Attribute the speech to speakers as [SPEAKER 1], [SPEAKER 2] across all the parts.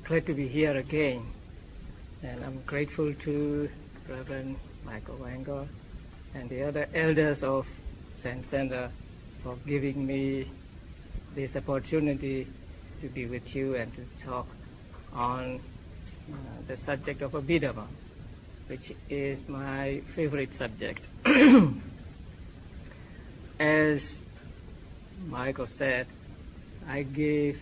[SPEAKER 1] glad to be here again, and I'm grateful to Reverend Michael Wangor and the other elders of Zen Center for giving me this opportunity to be with you and to talk on the subject of Abhidhamma, which is my favorite subject. As Michael said, I gave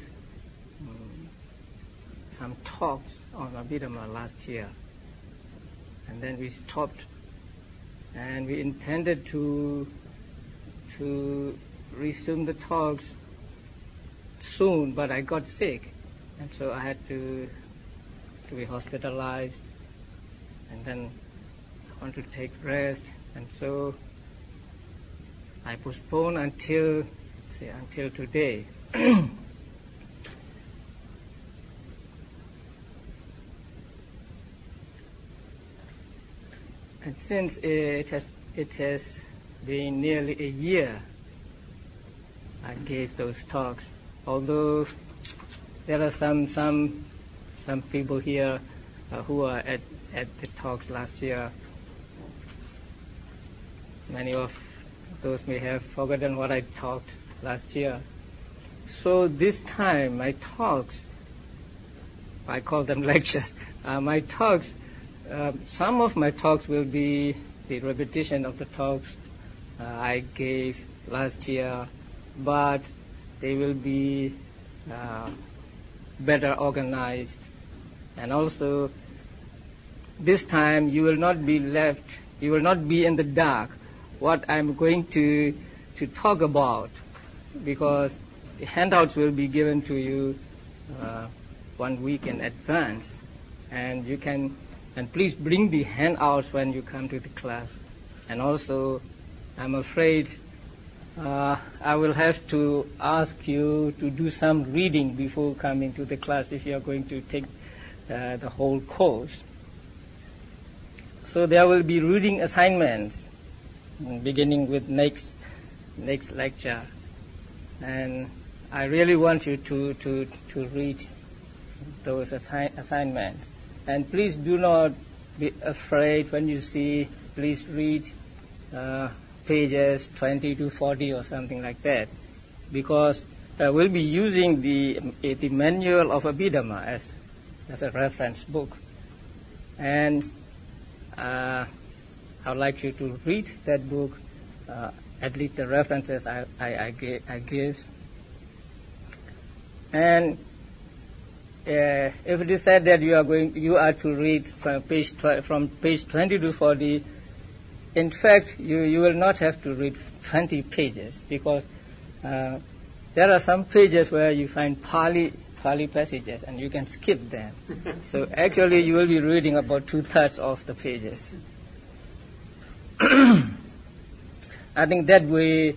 [SPEAKER 1] some talks on Abhidhamma last year, and then we stopped, and we intended to resume the talks soon, but I got sick, and so I had to be hospitalized, and then I wanted to take rest, and so I postponed until today. And since it has been nearly a year I gave those talks, although there are some people here who are at the talks last year. Many of those may have forgotten what I talked last year. So this time my talks, I call them lectures, my talks, some of my talks will be the repetition of the talks I gave last year, but they will be better organized. And also, this time you will not be in the dark what I'm going to talk about, because the handouts will be given to you 1 week in advance, and you can. And please bring the handouts when you come to the class. And also, I'm afraid I will have to ask you to do some reading before coming to the class if you are going to take the whole course. So there will be reading assignments beginning with next lecture. And I really want you to read those assignments. And please do not be afraid when you see, please read pages 20 to 40 or something like that, because we'll be using the manual of Abhidhamma as a reference book. And I'd like you to read that book, at least the references I give. And if it is said that you are to read from page 20 to 40, in fact, you will not have to read 20 pages, because there are some pages where you find Pali passages, and you can skip them. So actually, you will be reading about 2/3 of the pages. I think that way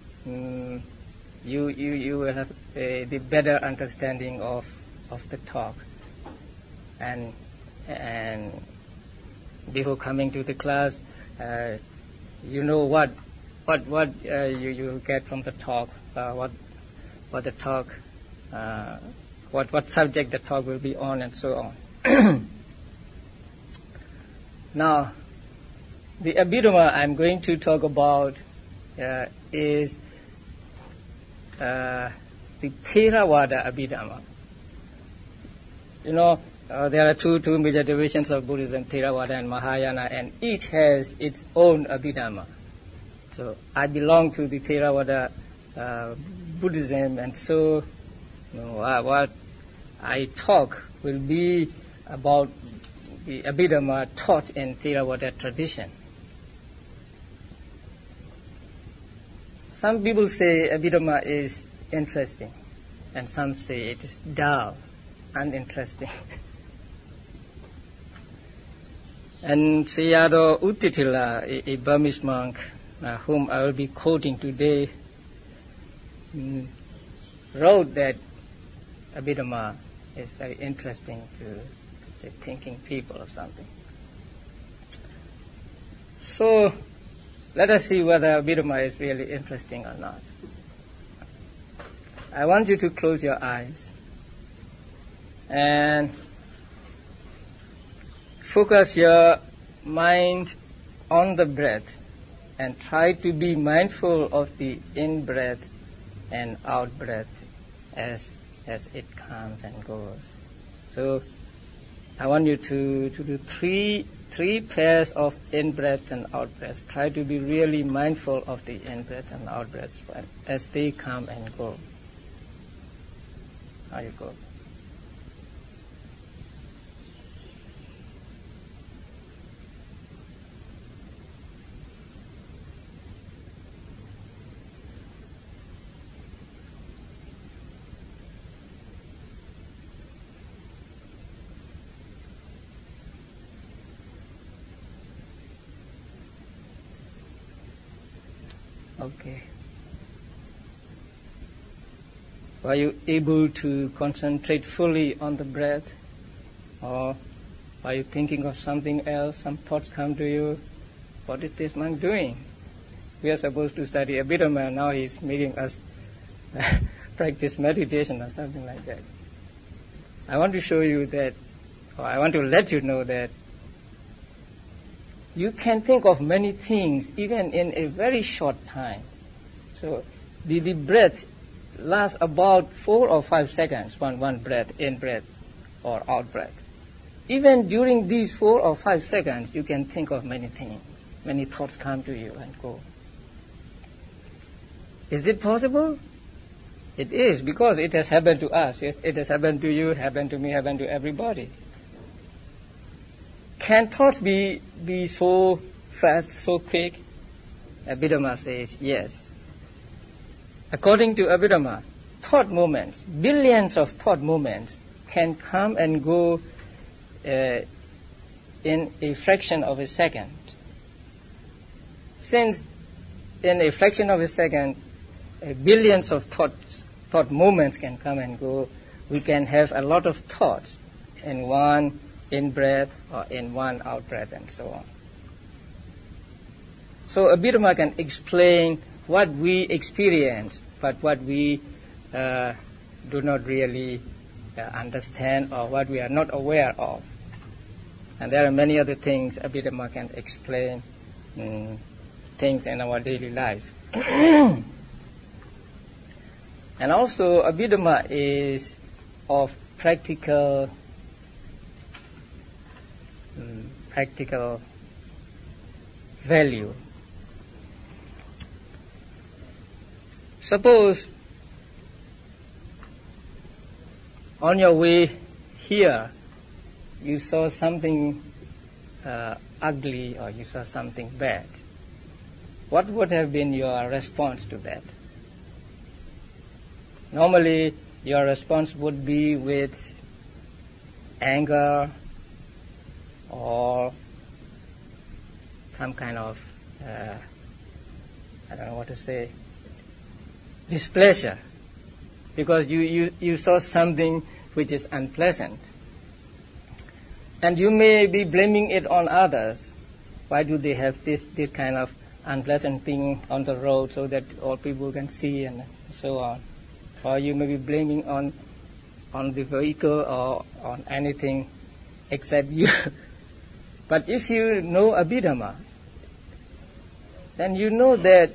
[SPEAKER 1] you will have the better understanding of the talk, and before coming to the class, you know what you get from the talk, what the talk, what subject the talk will be on, and so on. Now, the Abhidhamma I'm going to talk about is the Theravada Abhidhamma. You know, there are two major divisions of Buddhism, Theravada and Mahayana, and each has its own Abhidhamma. So I belong to the Theravada Buddhism, and so what I talk will be about the Abhidhamma taught in Theravada tradition. Some people say Abhidhamma is interesting, and some say it is dull, uninteresting. And Sayadaw Uttitila, a Burmese monk, whom I will be quoting today, wrote that Abhidhamma is very interesting to, say, thinking people or something. So let us see whether Abhidhamma is really interesting or not. I want you to close your eyes and focus your mind on the breath and try to be mindful of the in-breath and out-breath as it comes and goes. So I want you to do three pairs of in-breaths and out-breaths. Try to be really mindful of the in-breaths and out-breaths as they come and go. How you go? Okay. Are you able to concentrate fully on the breath? Or are you thinking of something else? Some thoughts come to you. What is this monk doing? We are supposed to study Abhidhamma. Now he's making us practice meditation or something like that. I want to show you that, or I want to let you know that you can think of many things even in a very short time. So the breath lasts about 4 or 5 seconds, one breath, in breath or out breath. Even during these 4 or 5 seconds, you can think of many things. Many thoughts come to you and go. Is it possible? It is, because it has happened to us. It has happened to you, happened to me, happened to everybody. Can thoughts be so fast, so quick? Abhidhamma says yes. According to Abhidhamma, thought moments, billions of thought moments, can come and go in a fraction of a second. Since in a fraction of a second, billions of thought moments can come and go, we can have a lot of thoughts in one in-breath or in one out-breath and so on. So Abhidhamma can explain what we experience, but what we do not really understand or what we are not aware of. And there are many other things Abhidhamma can explain, things in our daily life. And also Abhidhamma is of practical value. Suppose on your way here you saw something ugly or you saw something bad. What would have been your response to that? Normally your response would be with anger or some kind of, I don't know what to say, displeasure, because you saw something which is unpleasant. And you may be blaming it on others. Why do they have this kind of unpleasant thing on the road so that all people can see and so on? Or you may be blaming on the vehicle or on anything except you. But if you know Abhidhamma, then you know that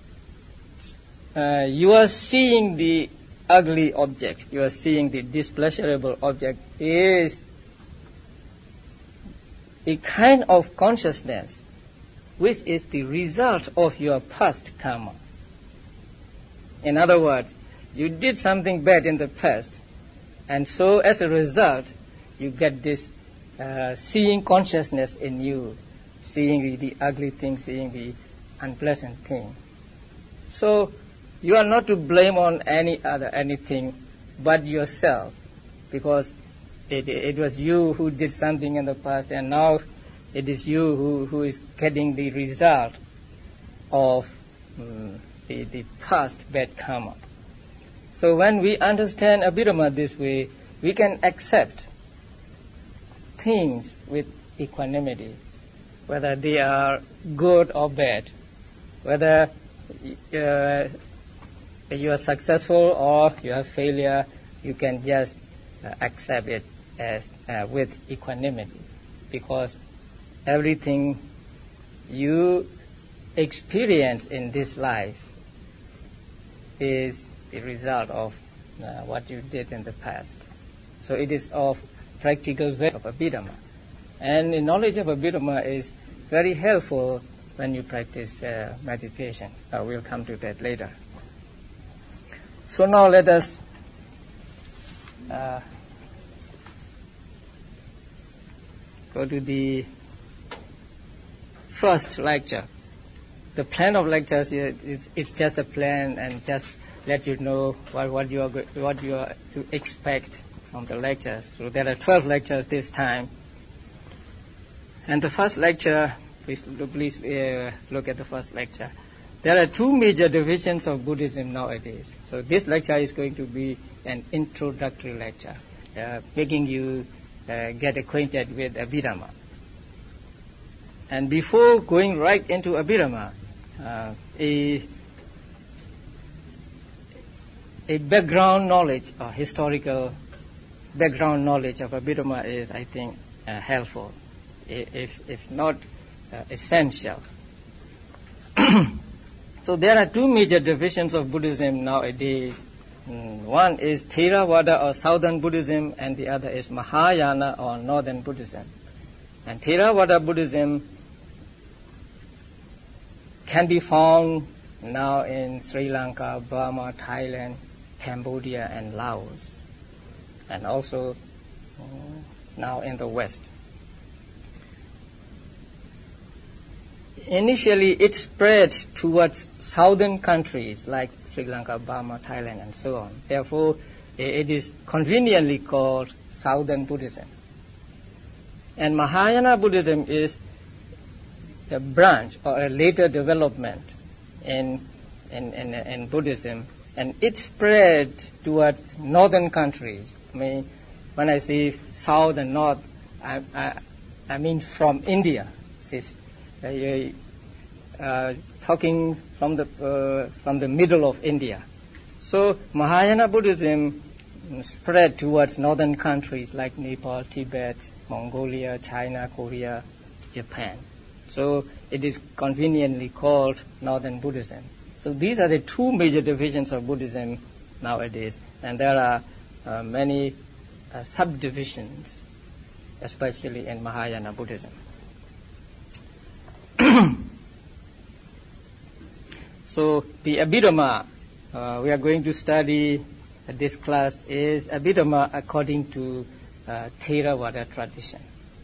[SPEAKER 1] you are seeing the ugly object, you are seeing the displeasurable object is a kind of consciousness which is the result of your past karma. In other words, you did something bad in the past, and so as a result, you get this seeing consciousness in you, seeing the ugly thing, seeing the unpleasant thing. So you are not to blame on anything but yourself, because it was you who did something in the past, and now it is you who is getting the result of the past bad karma. So when we understand Abhidhamma this way, we can accept things with equanimity, whether they are good or bad, whether you are successful or you have failure, you can just accept it with equanimity, because everything you experience in this life is the result of what you did in the past. So it is of practical value of Abhidhamma. And the knowledge of Abhidhamma is very helpful when you practice meditation. We'll come to that later. So now let us go to the first lecture. The plan of lectures it's just a plan and just let you know what you are to expect from the lectures. So there are 12 lectures this time. And the first lecture, please look at the first lecture. There are two major divisions of Buddhism nowadays. So this lecture is going to be an introductory lecture, making you get acquainted with Abhidhamma. And before going right into Abhidhamma, a background knowledge or historical background knowledge of Abhidhamma is, I think, helpful, if not essential. So there are two major divisions of Buddhism nowadays. One is Theravada or Southern Buddhism, and the other is Mahayana or Northern Buddhism. And Theravada Buddhism can be found now in Sri Lanka, Burma, Thailand, Cambodia, and Laos, and also now in the West. Initially, it spread towards southern countries like Sri Lanka, Burma, Thailand, and so on. Therefore, it is conveniently called Southern Buddhism. And Mahayana Buddhism is a branch or a later development in Buddhism, and it spread towards northern countries. I mean, when I say south and north, I mean from India. Talking from the middle of India. So Mahayana Buddhism spread towards northern countries like Nepal, Tibet, Mongolia, China, Korea, Japan. So it is conveniently called Northern Buddhism. So these are the two major divisions of Buddhism nowadays, and there are many subdivisions, especially in Mahayana Buddhism. So the Abhidhamma we are going to study at this class is Abhidhamma according to Theravada tradition.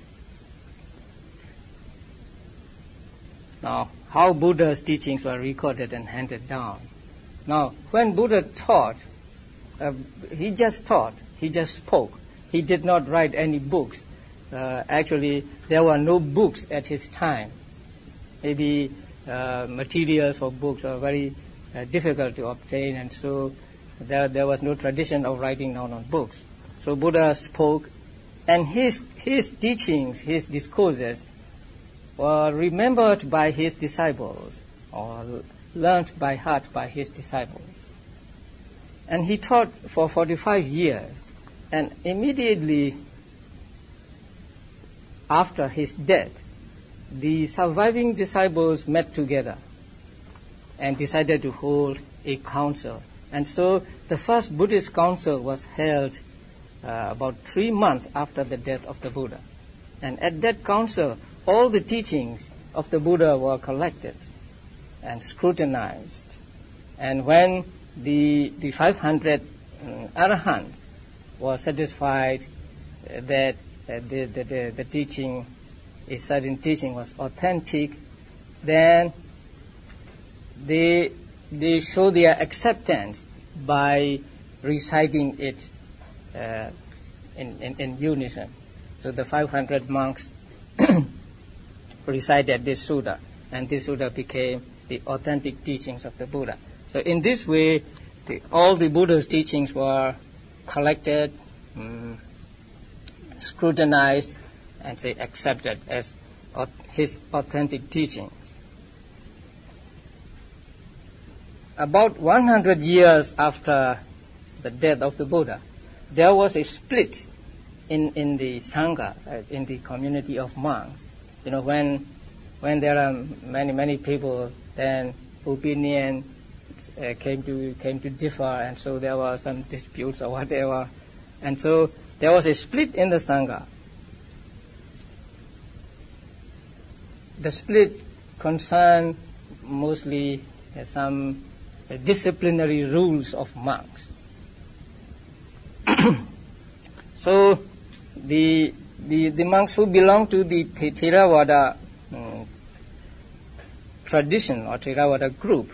[SPEAKER 1] Now, how Buddha's teachings were recorded and handed down. Now, when Buddha taught, he just spoke. He did not write any books. Actually, there were no books at his time. Maybe materials for books are very difficult to obtain, and so there was no tradition of writing down on books. So Buddha spoke, and his teachings, his discourses, were remembered by his disciples or learnt by heart by his disciples. And he taught for 45 years, and immediately after his death, the surviving disciples met together and decided to hold a council. And so the first Buddhist council was held about 3 months after the death of the Buddha. And at that council, all the teachings of the Buddha were collected and scrutinized. And when the 500 arahants were satisfied that the teaching, a certain teaching was authentic, then they show their acceptance by reciting it in unison. So the 500 monks recited this sutta, and this sutta became the authentic teachings of the Buddha. So in this way, all the Buddha's teachings were collected, scrutinized, and accepted as his authentic teachings. About 100 years after the death of the Buddha, there was a split in the Sangha, in the community of monks. When there are many people, then opinion came to differ, and so there were some disputes or whatever, and so there was a split in the Sangha. The split concerned mostly some disciplinary rules of monks. So the monks who belong to the Theravada tradition or Theravada group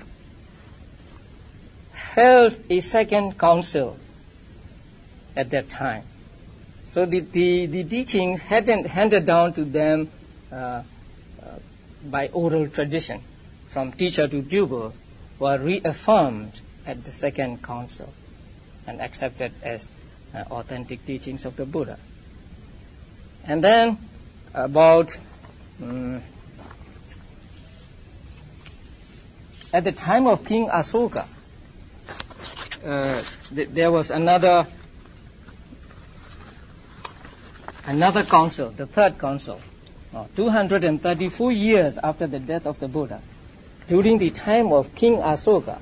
[SPEAKER 1] held a second council at that time. So the teachings handed down to them by oral tradition from teacher to pupil were reaffirmed at the second council and accepted as authentic teachings of the Buddha. And then about at the time of King Asoka, there was another council, the third council, 234 years after the death of the Buddha. During the time of King Asoka,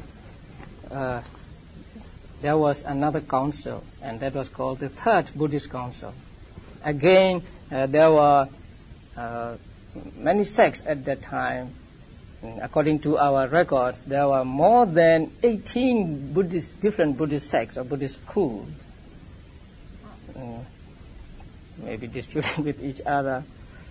[SPEAKER 1] there was another council, and that was called the Third Buddhist Council. Again, there were many sects at that time. According to our records, there were more than 18 different Buddhist sects or Buddhist schools, maybe disputing with each other.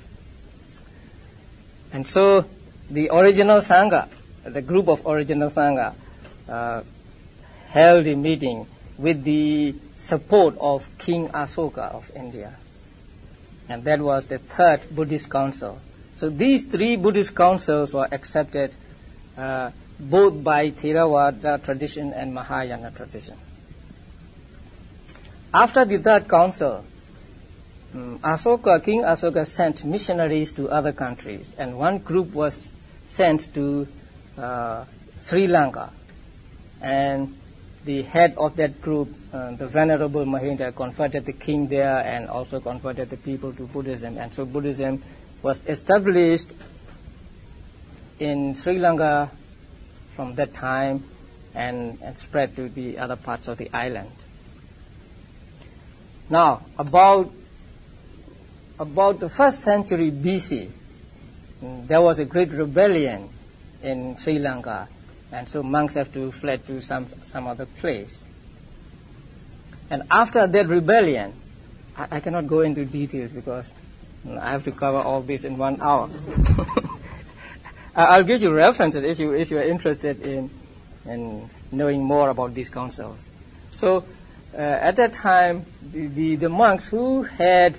[SPEAKER 1] And so the original Sangha, the group of original Sangha, held a meeting with the support of King Asoka of India. And that was the Third Buddhist Council. So these three Buddhist councils were accepted both by Theravada tradition and Mahayana tradition. After the Third Council, King Asoka sent missionaries to other countries, and one group was sent to Sri Lanka. And the head of that group, the Venerable Mahinda, converted the king there and also converted the people to Buddhism. And so Buddhism was established in Sri Lanka from that time and spread to the other parts of the island. Now, about the 1st century BC, there was a great rebellion in Sri Lanka, and so monks have to fled to some other place. And after that rebellion, I cannot go into details because I have to cover all this in 1 hour. I'll give you references if you are interested in knowing more about these councils. So at that time, the monks who had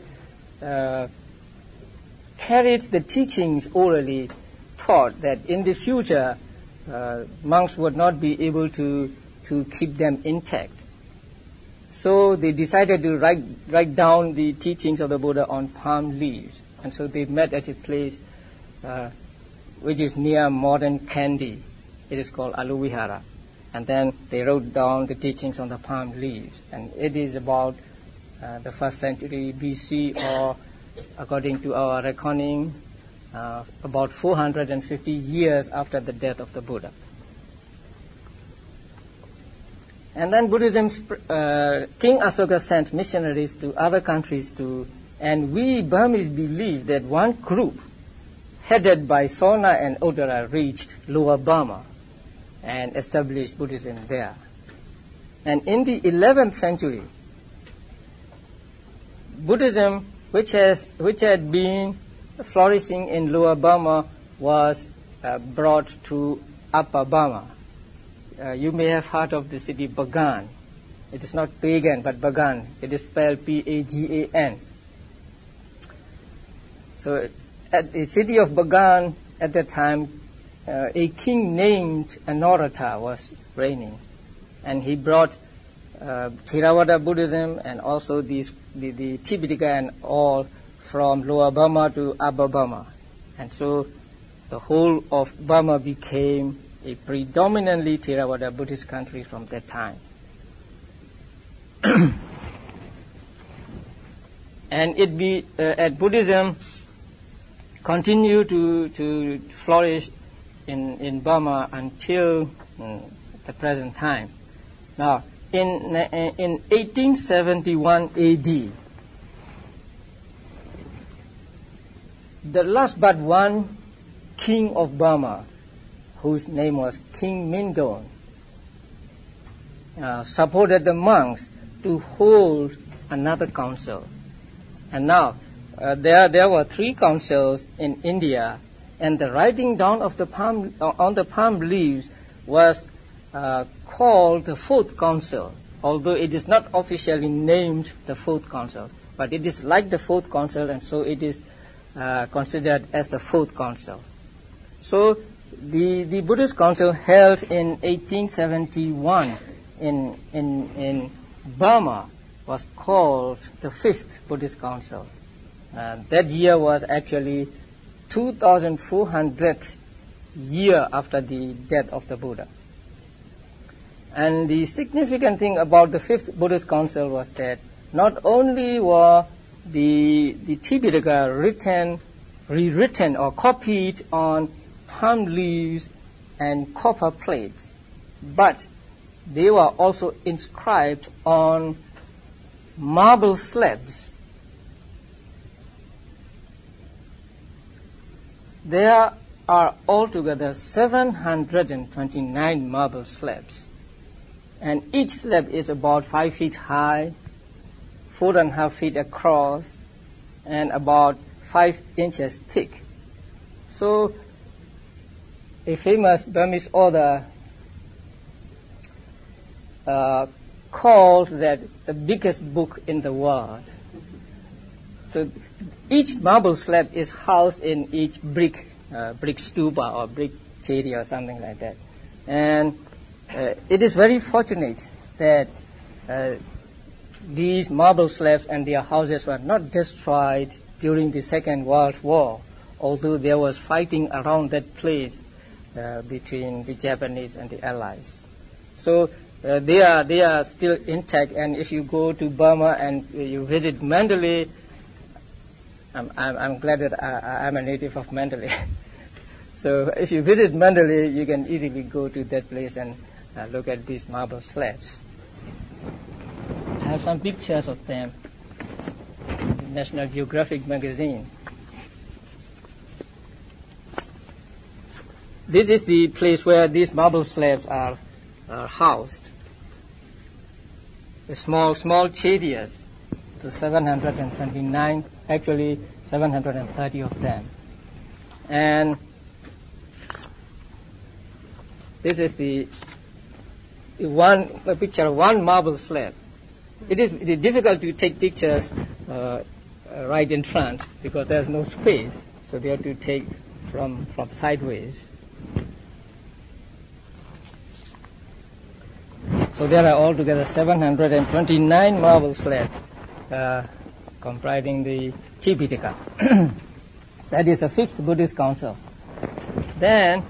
[SPEAKER 1] carried the teachings orally thought that in the future monks would not be able to keep them intact. So they decided to write down the teachings of the Buddha on palm leaves. And so they met at a place which is near modern Kandy. It is called Aluvihara. And then they wrote down the teachings on the palm leaves. And it is about the 1st century BC, or according to our reckoning, about 450 years after the death of the Buddha. And then Buddhism, King Asoka sent missionaries to other countries and we Burmese believe that one group headed by Sona and Odara reached Lower Burma and established Buddhism there. And in the 11th century, Buddhism, which had been flourishing in Lower Burma, was brought to Upper Burma. You may have heard of the city Bagan. It is not pagan, but Bagan. It is spelled Pagan. So at the city of Bagan, at that time, a king named Anorata was reigning. And he brought Theravada Buddhism and also the Tipitaka and all from Lower Burma to Upper Burma. And so the whole of Burma became a predominantly Theravada Buddhist country from that time. And at Buddhism continue to flourish in Burma until the present time. Now, in 1871 AD, the last but one king of Burma, whose name was King Mindon, supported the monks to hold another council. And now, there were 3 councils in India, and the writing down of on the palm leaves was called the 4th council, although it is not officially named the 4th council, but it is like the 4th council, and so it is considered as the 4th council. So the Buddhist council held in 1871 in Burma was called the 5th Buddhist council. That year was actually 2400th year after the death of the Buddha. And the significant thing about the 5th Buddhist council was that not only were the Tipitaka rewritten or copied on palm leaves and copper plates, but they were also inscribed on marble slabs. There are altogether 729 marble slabs, and each slab is about 5 feet high, 4.5 feet across, and about 5 inches thick. So a famous Burmese author called that the biggest book in the world. So each marble slab is housed in each brick stupa or brick chedi or something like that. And it is very fortunate that these marble slabs and their houses were not destroyed during the Second World War, although there was fighting around that place between the Japanese and the Allies. So they are still intact, and if you go to Burma and you visit Mandalay, I'm glad that I'm a native of Mandalay. So if you visit Mandalay, you can easily go to that place and look at these marble slabs. I have some pictures of them in the National Geographic magazine. This is the place where these marble slabs are housed. The small chedias, to 729, actually 730 of them. And this is the picture of one marble slab. It is difficult to take pictures right in front because there's no space, so they have to take from sideways. So there are altogether 729 marble slabs comprising the Tipitaka. That is the 5th Buddhist council. Then,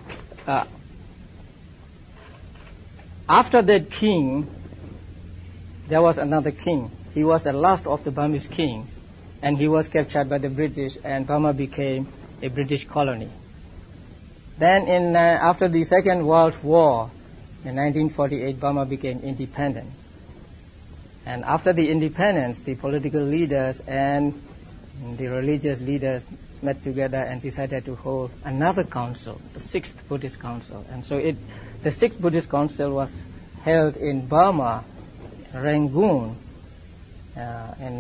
[SPEAKER 1] after that king, there was another king. He was the last of the Burmese kings, and he was captured by the British, and Burma became a British colony. Then, after the Second World War, in 1948, Burma became independent. And after the independence, the political leaders and the religious leaders met together and decided to hold another council, the 6th Buddhist Council. And so the 6th Buddhist Council was held in Burma, Rangoon, in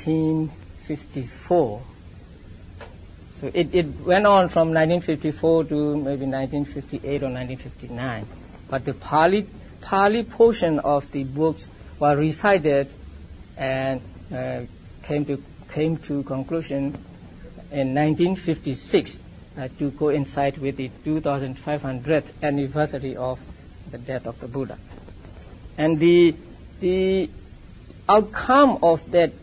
[SPEAKER 1] 1954. So it went on from 1954 to maybe 1958 or 1959. But the Pali portion of the books were recited and came to conclusion in 1956 to coincide with the 2500th anniversary of the death of the Buddha. And the outcome of that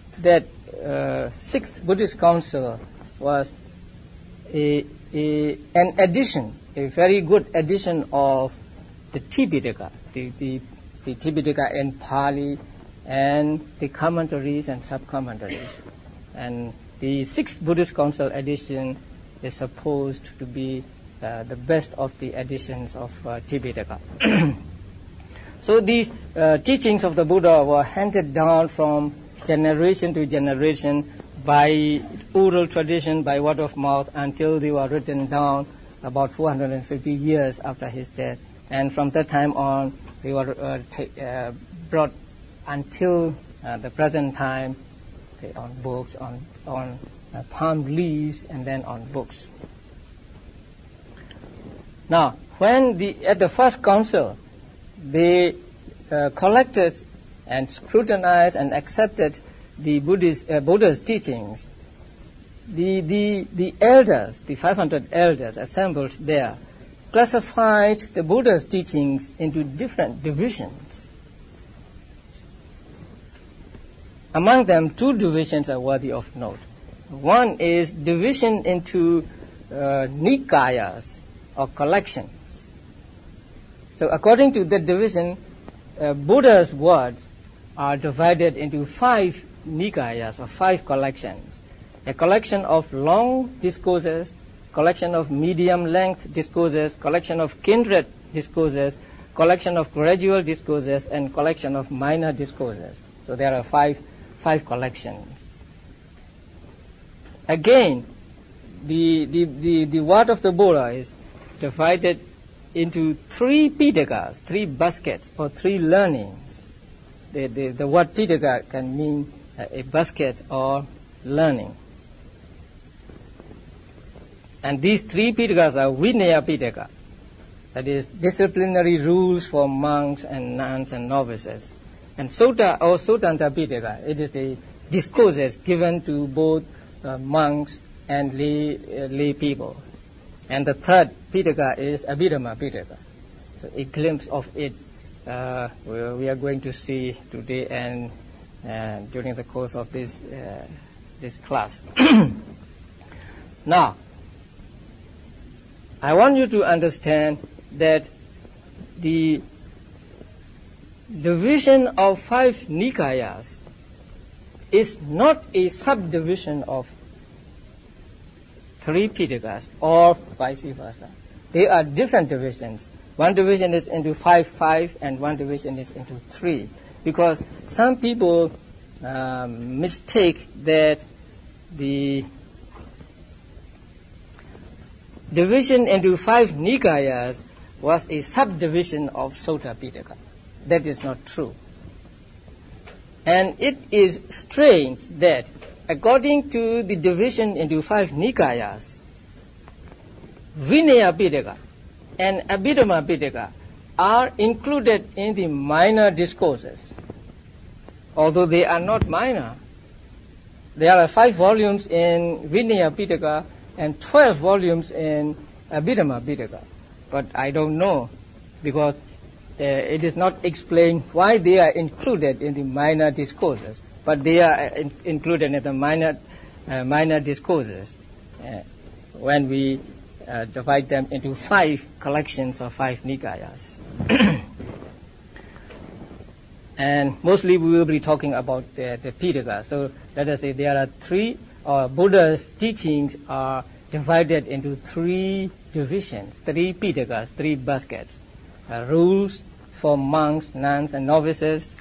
[SPEAKER 1] 6th Buddhist Council was an addition, a very good addition of the Tipitaka, the Tipitaka in Pali, and the commentaries and sub-commentaries. And the 6th Buddhist Council edition is supposed to be the best of the editions of Tipitaka. So these teachings of the Buddha were handed down from generation to generation by oral tradition, by word of mouth, until they were written down about 450 years after his death. And from that time on, they were brought until the present time, say, on books, on palm leaves, and then on books. Now, when at the first council, they collected and scrutinized and accepted the Buddha's teachings, the elders, the 500 elders assembled there, classified the Buddha's teachings into different divisions. Among them, 2 divisions are worthy of note. One is division into nikayas, or collections. So according to that division, Buddha's words are divided into 5 nikayas, or 5 collections. A collection of long discourses, collection of medium-length discourses, collection of kindred discourses, collection of gradual discourses, and collection of minor discourses. So there are five collections. Again, the word of the Buddha is divided into 3 pitakas, 3 baskets, or 3 learnings. The word pitaka can mean a basket or learning. And these 3 pitakas are Vinaya Pitaka, that is disciplinary rules for monks and nuns and novices. And Sutta or Suttanta Pitaka, it is the discourses given to both monks and lay people. And the 3rd Pitaka is Abhidhamma Pitaka. So a glimpse of it we are going to see today and during the course of this class. Now, I want you to understand that the division of 5 nikayas is not a subdivision of 3 pitakas or vice versa. They are different divisions. One division is into 5, and one division is into 3. Because some people mistake that the division into 5 nikayas was a subdivision of Sutta Pitaka. That is not true. And it is strange that according to the division into 5 nikayas, Vinaya Pitaka and Abhidhamma Pitaka are included in the minor discourses. Although they are not minor, there are 5 volumes in Vinaya Pitaka and 12 volumes in Abhidhamma Pitaka. But I don't know, because it is not explained why they are included in the minor discourses, but they are included in the minor discourses when we divide them into 5 collections of 5 nikayas. And mostly we will be talking about the Pitaka. So let us say there are 3, Buddha's teachings are divided into 3 divisions, 3 pitakas, 3 baskets. Rules for monks, nuns, and novices,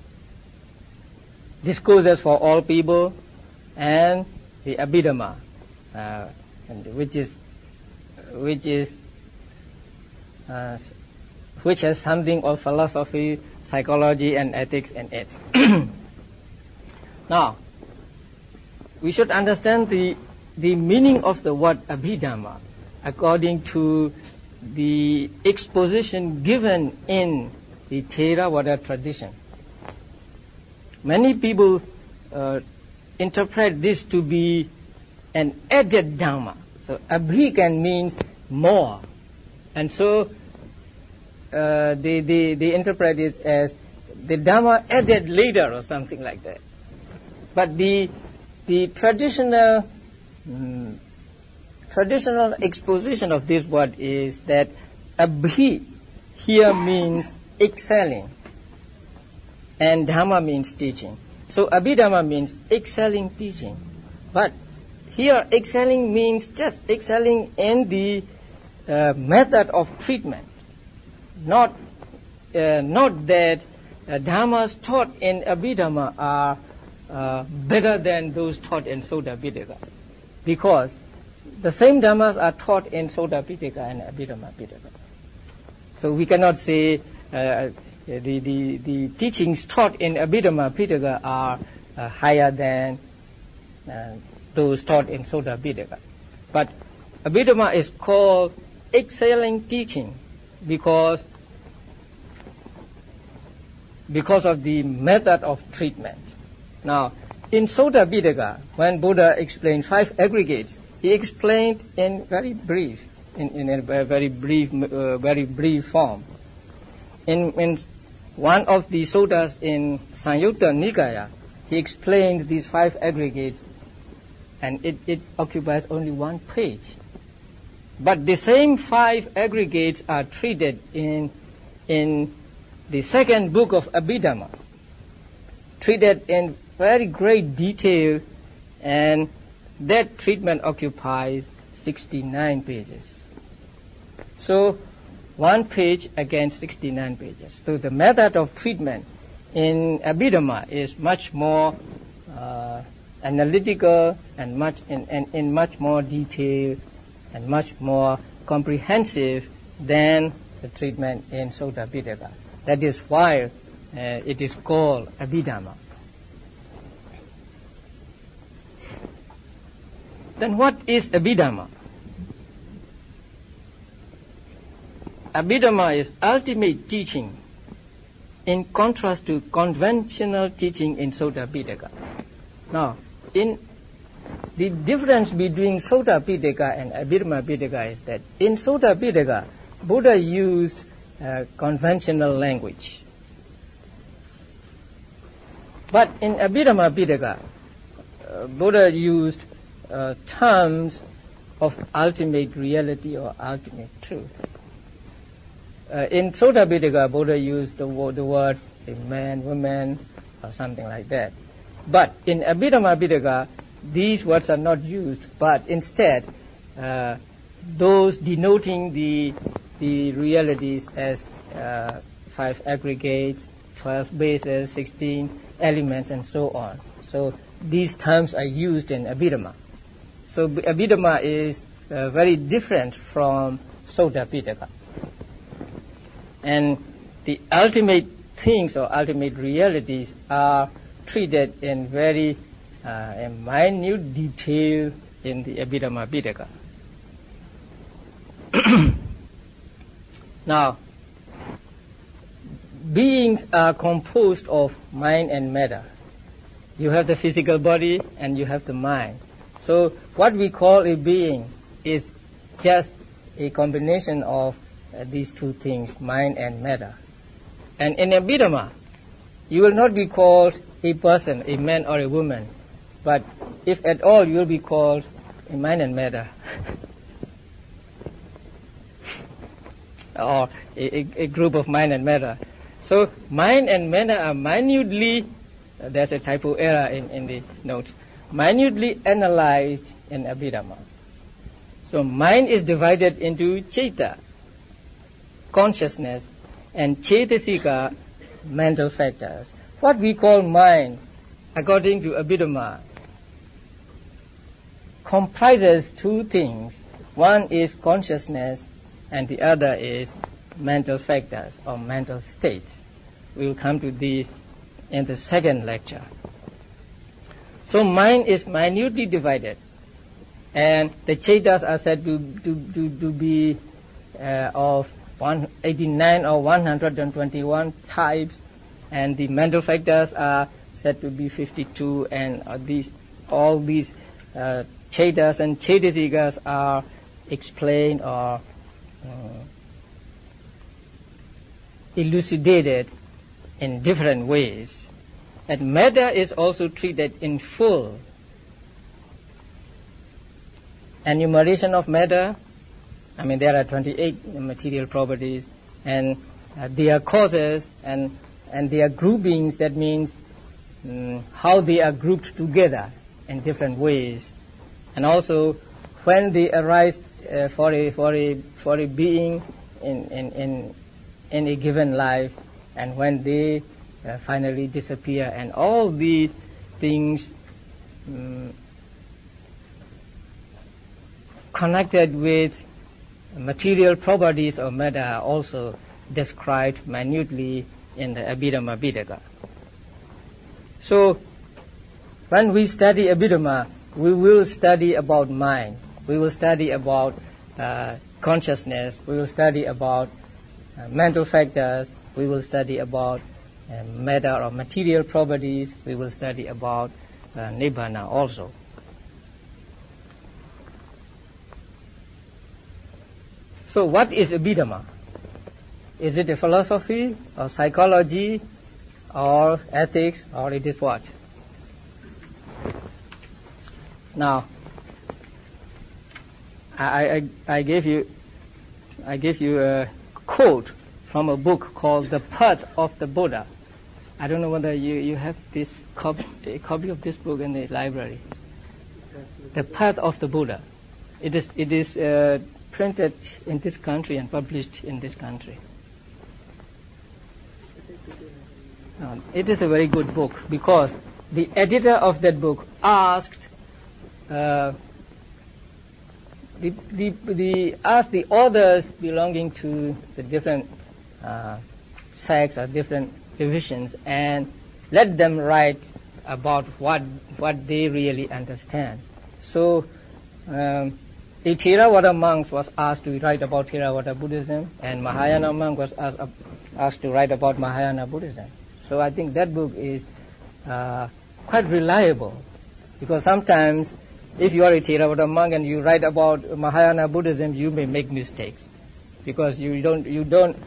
[SPEAKER 1] discourses for all people, and the Abhidhamma, which has something of philosophy, psychology, and ethics in it. Now, we should understand the meaning of the word Abhidhamma according to the exposition given in the Theravada tradition. Many people interpret this to be an added Dhamma. So Abhi can means more. And so they interpret it as the Dhamma added later or something like that. But the traditional exposition of this word is that Abhi here means excelling and Dhamma means teaching. So Abhidhamma means excelling teaching. But here excelling means just excelling in the method of treatment, not that dhammas taught in Abhidhamma are better than those taught in Sutta Pitaka, because the same dhammas are taught in Sutta Pitaka and Abhidhamma Pitaka. So we cannot say the teachings taught in Abhidhamma Pitaka are higher than those taught in Sutta Pitaka. But Abhidhamma is called excelling teaching because of the method of treatment. Now, in Sutta Pitaka, when Buddha explained 5 aggregates, he explained in very brief form. In one of the suttas in Samyutta Nikaya, he explains these 5 aggregates, and it occupies only 1 page. But the same 5 aggregates are treated in the second book of Abhidhamma, treated in very great detail, and that treatment occupies 69 pages. So 1 page against 69 pages. So the method of treatment in Abhidhamma is much more analytical and in much more detail and much more comprehensive than the treatment in Sutta Pitaka. That is why it is called Abhidhamma. Then what is Abhidhamma? Abhidhamma is ultimate teaching in contrast to conventional teaching in Sutta Pitaka. Now, in the difference between Sutta Pitaka and Abhidhamma Pitaka is that in Sutta Pitaka, Buddha used conventional language. But in Abhidhamma Pitaka, Buddha used terms of ultimate reality or ultimate truth. In Sutta Pitaka, Buddha used the words say, man, woman, or something like that. But in Abhidhamma Pitaka, these words are not used, but instead those denoting the realities as 5 aggregates, 12 bases, 16 elements, and so on. So these terms are used in Abhidhamma. So Abhidhamma is very different from Sutta Pitaka. And the ultimate things or ultimate realities are treated in very minute detail in the Abhidhamma Pitaka. Now, beings are composed of mind and matter. You have the physical body and you have the mind. So what we call a being is just a combination of these 2 things, mind and matter. And in Abhidhamma, you will not be called a person, a man or a woman, but if at all, you will be called a mind and matter. Or a group of mind and matter. So mind and matter are minutely, there's a typo error in the notes, minutely analyzed in Abhidhamma. So mind is divided into Ceta, consciousness, and Cetasika, mental factors. What we call mind, according to Abhidhamma, comprises 2 things. One is consciousness, and the other is mental factors or mental states. We will come to these in the second lecture. So mind is minutely divided, and the Cetas are said to be of 189 or 121 types, and the mental factors are said to be 52, and all these Cetas and Cetasikas are explained or elucidated in different ways. And matter is also treated in full. Enumeration of matter, there are 28 material properties, and their causes and their groupings, that means how they are grouped together in different ways. And also, when they arise for a being in a given life, and when they finally disappear, and all these things connected with material properties of matter are also described minutely in the Abhidhamma Pitaka. So, when we study Abhidhamma, we will study about mind, we will study about consciousness, we will study about mental factors, we will study about matter or material properties, we will study about Nibbana also. So what is Abhidhamma? Is it a philosophy or psychology or ethics, or it is what? Now, I gave you a quote from a book called The Path of the Buddha. I don't know whether you have this a copy of this book in the library. The Path of the Buddha. It is printed in this country and published in this country. It is a very good book because the editor of that book asked the authors belonging to the different sects or different divisions and let them write about what they really understand. So the Theravada monks was asked to write about Theravada Buddhism, and Mahayana monk was asked to write about Mahayana Buddhism. So I think that book is quite reliable, because sometimes if you are a Theravada monk and you write about Mahayana Buddhism, you may make mistakes because you don't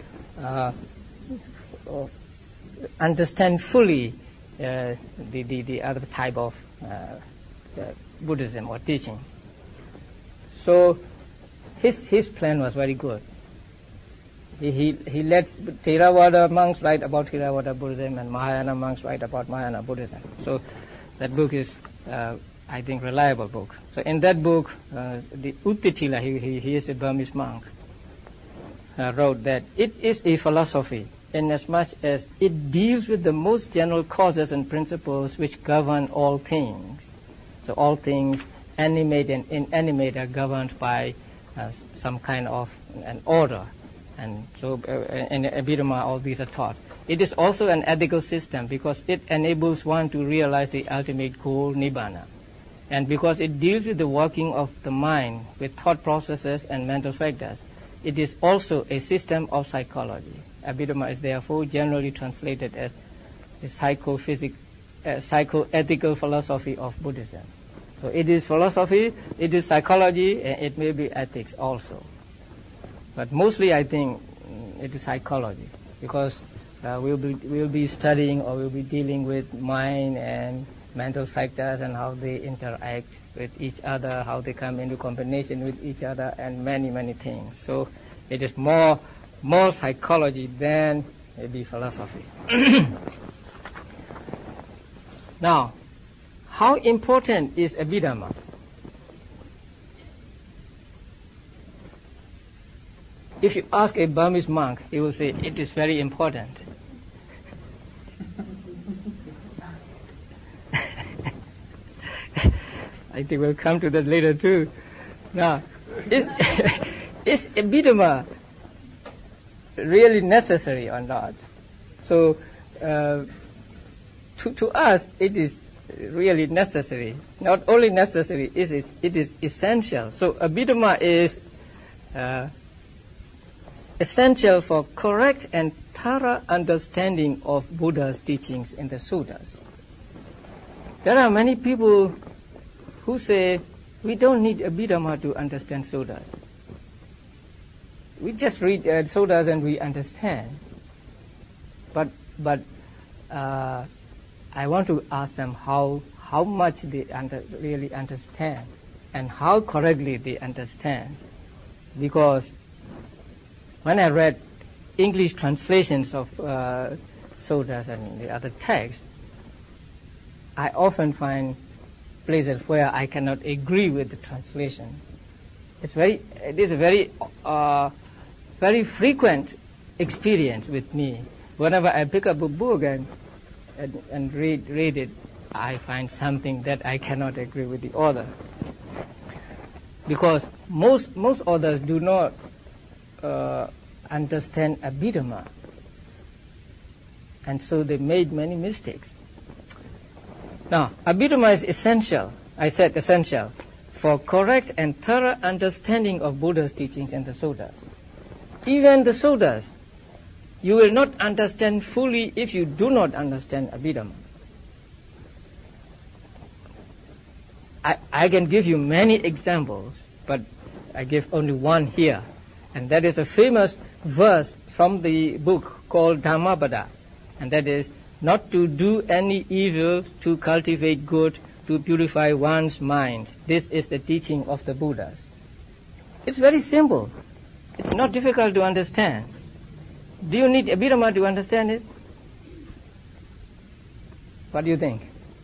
[SPEAKER 1] understand fully the other type of Buddhism or teaching. So his plan was very good. He let Theravada monks write about Theravada Buddhism and Mahayana monks write about Mahayana Buddhism. So that book is, I think, reliable book. So in that book, the Uttitila, he is a Burmese monk, wrote that it is a philosophy inasmuch as it deals with the most general causes and principles which govern all things. So all things, animate and inanimate, are governed by some kind of an order. And so in Abhidhamma, all these are taught. It is also an ethical system because it enables one to realize the ultimate goal, Nibbana. And because it deals with the working of the mind with thought processes and mental factors, it is also a system of psychology. Abhidhamma is therefore generally translated as the psychoethical philosophy of Buddhism. So it is philosophy, it is psychology, and it may be ethics also. But mostly I think it is psychology, because we'll be studying or we'll be dealing with mind and mental factors and how they interact with each other, how they come into combination with each other, and many, many things. So it is more psychology than maybe philosophy. Now, how important is Abhidhamma? If you ask a Burmese monk, he will say it is very important. I think we'll come to that later too. Now, is Abhidhamma really necessary or not? So, to us, it is really necessary. Not only necessary, it is essential. So, Abhidhamma is essential for correct and thorough understanding of Buddha's teachings in the suttas. There are many people who say we don't need Abhidhamma to understand suttas. We just read suttas and we understand. But I want to ask them how much they really understand and how correctly they understand, because when I read English translations of sutras and the other texts, I often find places where I cannot agree with the translation. It is a very frequent experience with me. Whenever I pick up a book and read it, I find something that I cannot agree with the author. Because most authors do not understand Abhidhamma, and so they made many mistakes. Now, Abhidhamma is essential, I said essential, for correct and thorough understanding of Buddha's teachings and the suttas. Even the suttas, you will not understand fully if you do not understand Abhidhamma. I can give you many examples, but I give only one here. And that is a famous verse from the book called Dhammapada. And that is, not to do any evil, to cultivate good, to purify one's mind. This is the teaching of the Buddhas. It's very simple. It's not difficult to understand. Do you need Abhidhamma to understand it? What do you think?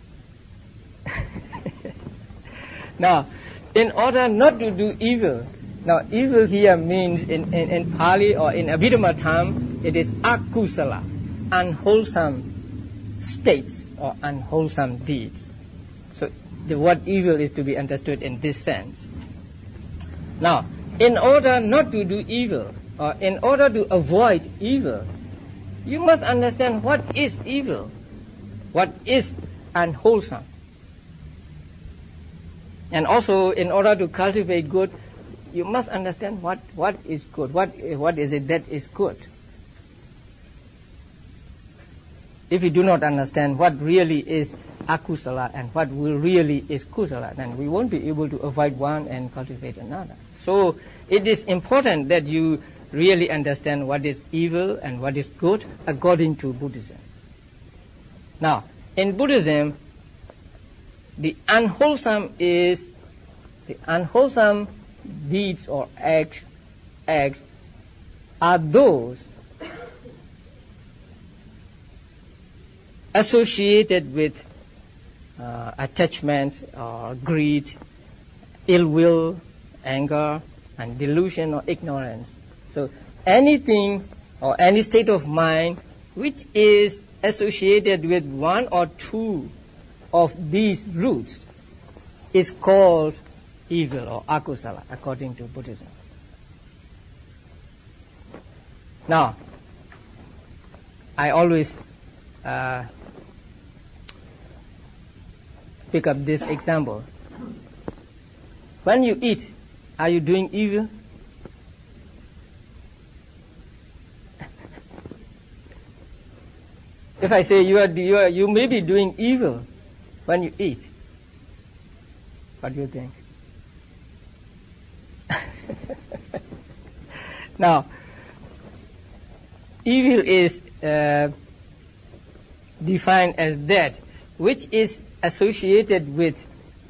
[SPEAKER 1] Now, in order not to do evil, now evil here means in Pali or in Abhidhamma term, it is akusala, unwholesome states or unwholesome deeds. So the word evil is to be understood in this sense. Now, in order not to do evil, or in order to avoid evil, you must understand what is evil, what is unwholesome. And also, in order to cultivate good, you must understand what is good, what is it that is good. If you do not understand what really is akusala and what really is kusala, then we won't be able to avoid one and cultivate another. So it is important that you really understand what is evil and what is good according to Buddhism. Now, in Buddhism, the unwholesome deeds or acts are those associated with attachment or greed, ill will, anger, and delusion or ignorance. So anything or any state of mind which is associated with one or two of these roots is called evil or akusala according to Buddhism. Now, I always pick up this example. When you eat, are you doing evil? If I say you may be doing evil when you eat, what do you think? Now, evil is defined as that which is associated with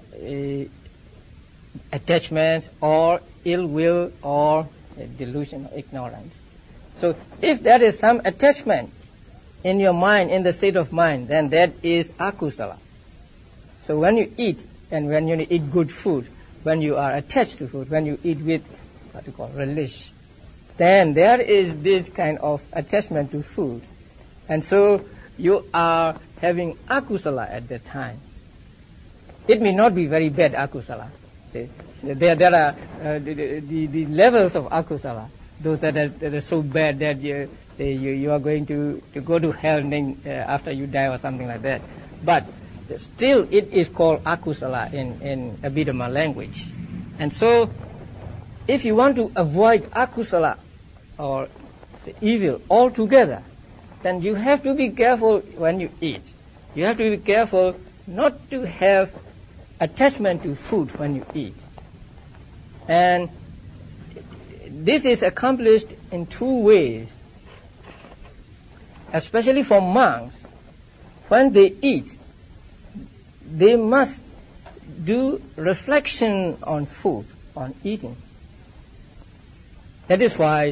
[SPEAKER 1] attachment or ill will or delusion or ignorance. So if there is some attachment in your mind, in the state of mind, then that is akusala. So when you eat, and when you eat good food, when you are attached to food, when you eat with what you call relish, then there is this kind of attachment to food. And so you are having akusala at that time. It may not be very bad akusala. See, there are the levels of akusala, those that are so bad that you are going to go to hell after you die or something like that. But still it is called akusala in Abhidhamma language. And so if you want to avoid akusala or evil altogether, then you have to be careful when you eat. You have to be careful not to have attachment to food when you eat. And this is accomplished in two ways. Especially for monks, when they eat, they must do reflection on food, on eating. That is why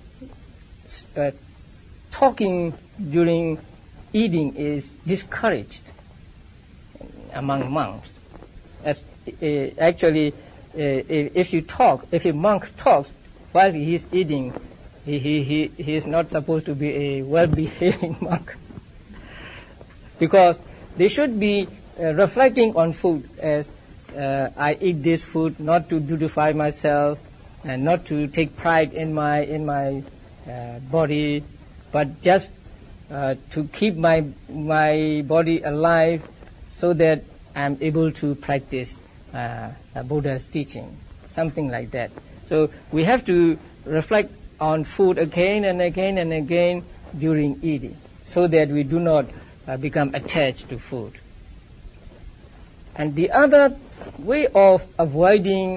[SPEAKER 1] talking during eating is discouraged among monks. Actually, if a monk talks while he is eating, he is not supposed to be a well-behaving monk, because they should be reflecting on food as I eat this food not to beautify myself and not to take pride in my body, but just to keep my body alive, so that I'm able to practice Buddha's teaching, something like that. So we have to reflect on food again and again and again during eating, so that we do not become attached to food. And the other way of avoiding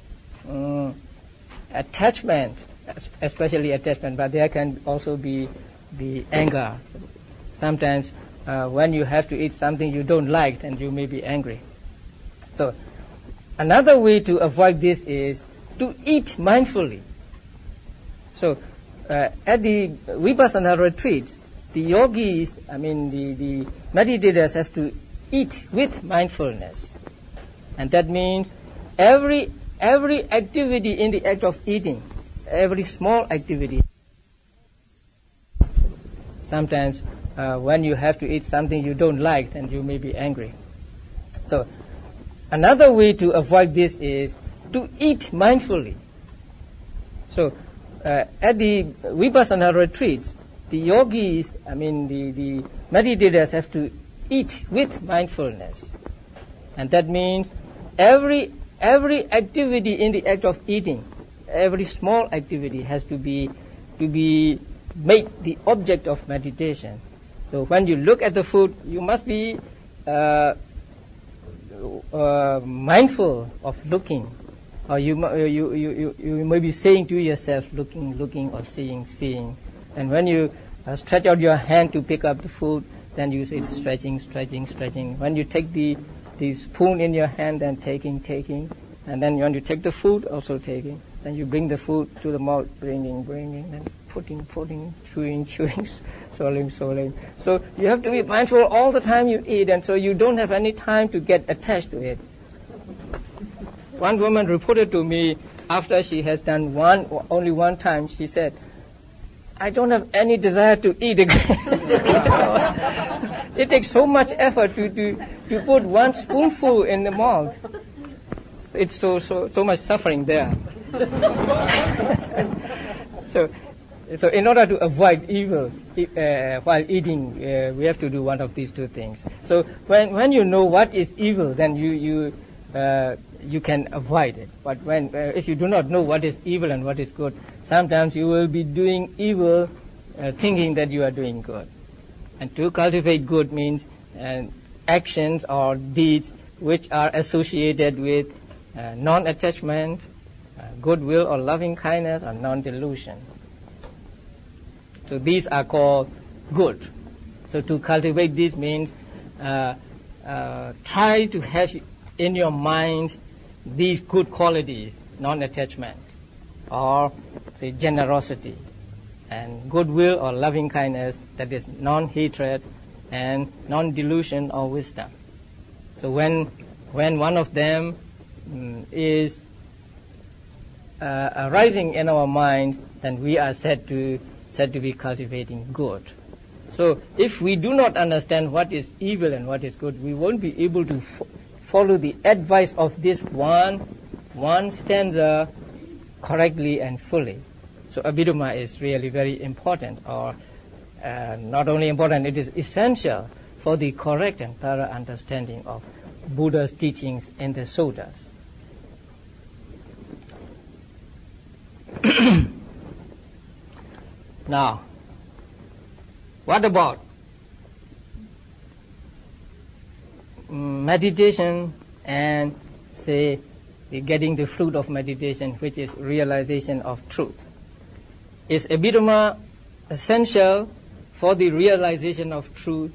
[SPEAKER 1] attachment, especially attachment, but there can also be anger. Sometimes when you have to eat something you don't like, then you may be angry. So another way to avoid this is to eat mindfully. So at the Vipassana retreats, the yogis, the meditators have to eat with mindfulness. And that means every activity in the act of eating, every small activity. Sometimes when you have to eat something you don't like, then you may be angry. So another way to avoid this is to eat mindfully. So at the Vipassana retreats, the yogis, the meditators have to eat with mindfulness. And that means every activity in the act of eating, every small activity has to be made the object of meditation. So when you look at the food, you must be mindful of looking, or you may be saying to yourself, looking, or seeing. And when you stretch out your hand to pick up the food, then you say stretching. When you take the spoon in your hand, then taking. And then when you take the food, also taking. Then you bring the food to the mouth, bringing, then putting, chewing, swallowing. So you have to be mindful all the time you eat, and so you don't have any time to get attached to it. One woman reported to me, after she has done only one time, she said, I don't have any desire to eat again. It takes so much effort to put one spoonful in the mouth. It's so much suffering there. So in order to avoid evil while eating, we have to do one of these two things. So when you know what is evil, then you can avoid it. But if you do not know what is evil and what is good, sometimes you will be doing evil thinking that you are doing good. And to cultivate good means actions or deeds which are associated with non-attachment, goodwill or loving kindness, or non-delusion. So these are called good. So to cultivate this means try to have in your mind these good qualities: non-attachment, or say generosity, and goodwill or loving kindness, that is non-hatred, and non-delusion or wisdom. So when one of them is arising in our minds, then we are said to be cultivating good. So if we do not understand what is evil and what is good, we won't be able to follow the advice of this one stanza correctly and fully. So Abhidhamma is really very important, or not only important, it is essential for the correct and thorough understanding of Buddha's teachings in the suttas. Now, what about meditation and, say, getting the fruit of meditation, which is realization of truth? Is Abhidhamma essential for the realization of truth?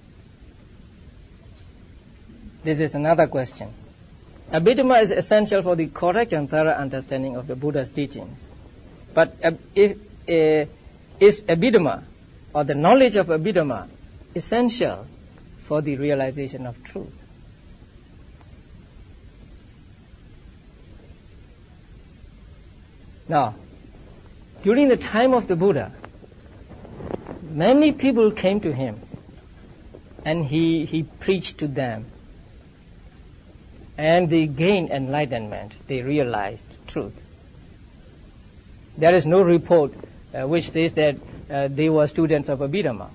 [SPEAKER 1] This is another question. Abhidhamma is essential for the correct and thorough understanding of the Buddha's teachings. But is Abhidhamma, or the knowledge of Abhidhamma, essential for the realization of truth? Now, during the time of the Buddha, many people came to him and he preached to them. And they gained enlightenment. They realized truth. There is no report which says that they were students of Abhidhamma.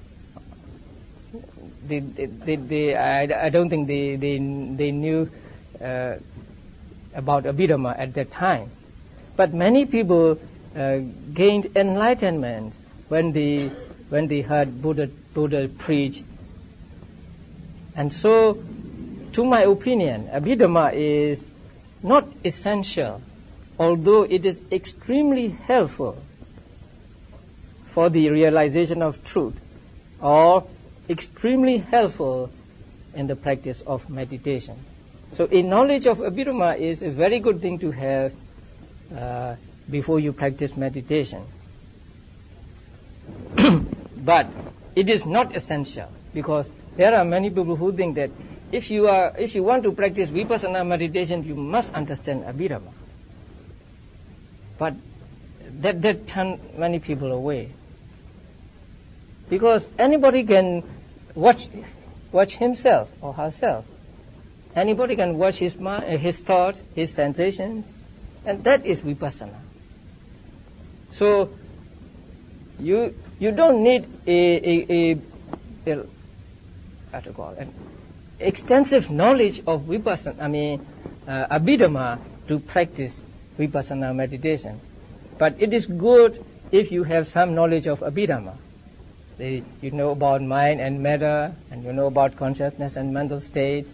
[SPEAKER 1] I don't think they knew about Abhidhamma at that time. But many people gained enlightenment when they heard Buddha preach. And so, to my opinion, Abhidhamma is not essential, although it is extremely helpful for the realization of truth, or extremely helpful in the practice of meditation. So a knowledge of Abhidhamma is a very good thing to have before you practice meditation. But it is not essential, because there are many people who think that if you want to practice vipassana meditation, you must understand Abhidhamma. But that turns many people away. Because anybody can watch himself or herself. Anybody can watch his mind, his thoughts, his sensations, and that is vipassana. So you don't need an extensive knowledge of vipassana, Abhidhamma, to practice vipassana meditation. But it is good if you have some knowledge of Abhidhamma. You know about mind and matter, and you know about consciousness and mental states,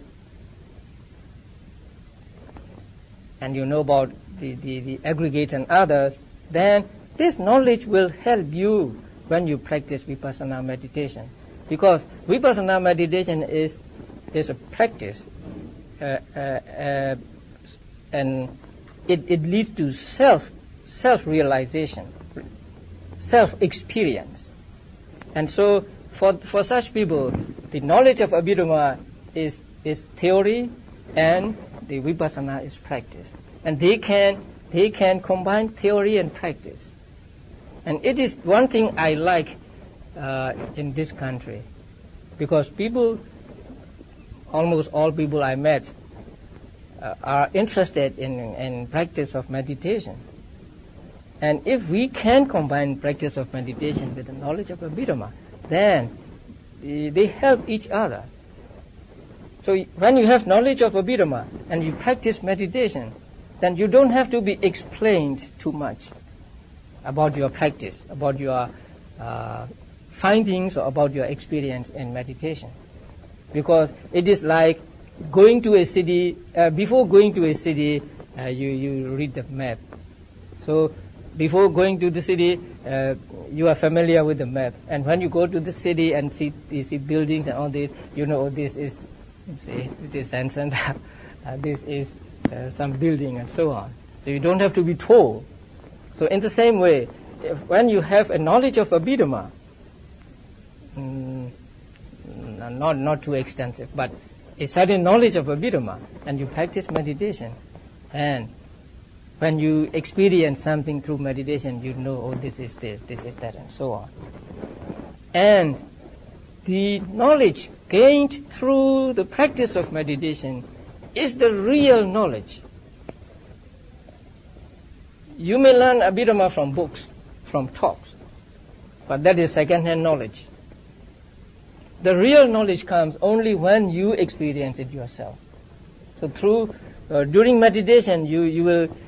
[SPEAKER 1] and you know about the aggregates and others, then this knowledge will help you when you practice vipassana meditation. Because vipassana meditation is a practice, and it leads to self-realization, self-experience. And so, for such people, the knowledge of Abhidhamma is theory, and the vipassana is practice. And they can combine theory and practice. And it is one thing I like in this country, because almost all people I met are interested in practice of meditation. And if we can combine practice of meditation with the knowledge of Abhidhamma, then they help each other. So when you have knowledge of Abhidhamma and you practice meditation, then you don't have to be explained too much about your practice, about your findings, or about your experience in meditation. Because it is like going to a city, before going to a city, you read the map. So before going to the city, you are familiar with the map. And when you go to the city and see buildings and all this, you know this is San Santa, this is some building and so on. So you don't have to be told. So in the same way, when you have a knowledge of Abhidhamma, not too extensive, but a certain knowledge of Abhidhamma, and you practice meditation, and when you experience something through meditation, you know, oh, this is this is that, and so on. And the knowledge gained through the practice of meditation is the real knowledge. You may learn Abhidhamma from books, from talks, but that is second-hand knowledge. The real knowledge comes only when you experience it yourself. So during meditation, you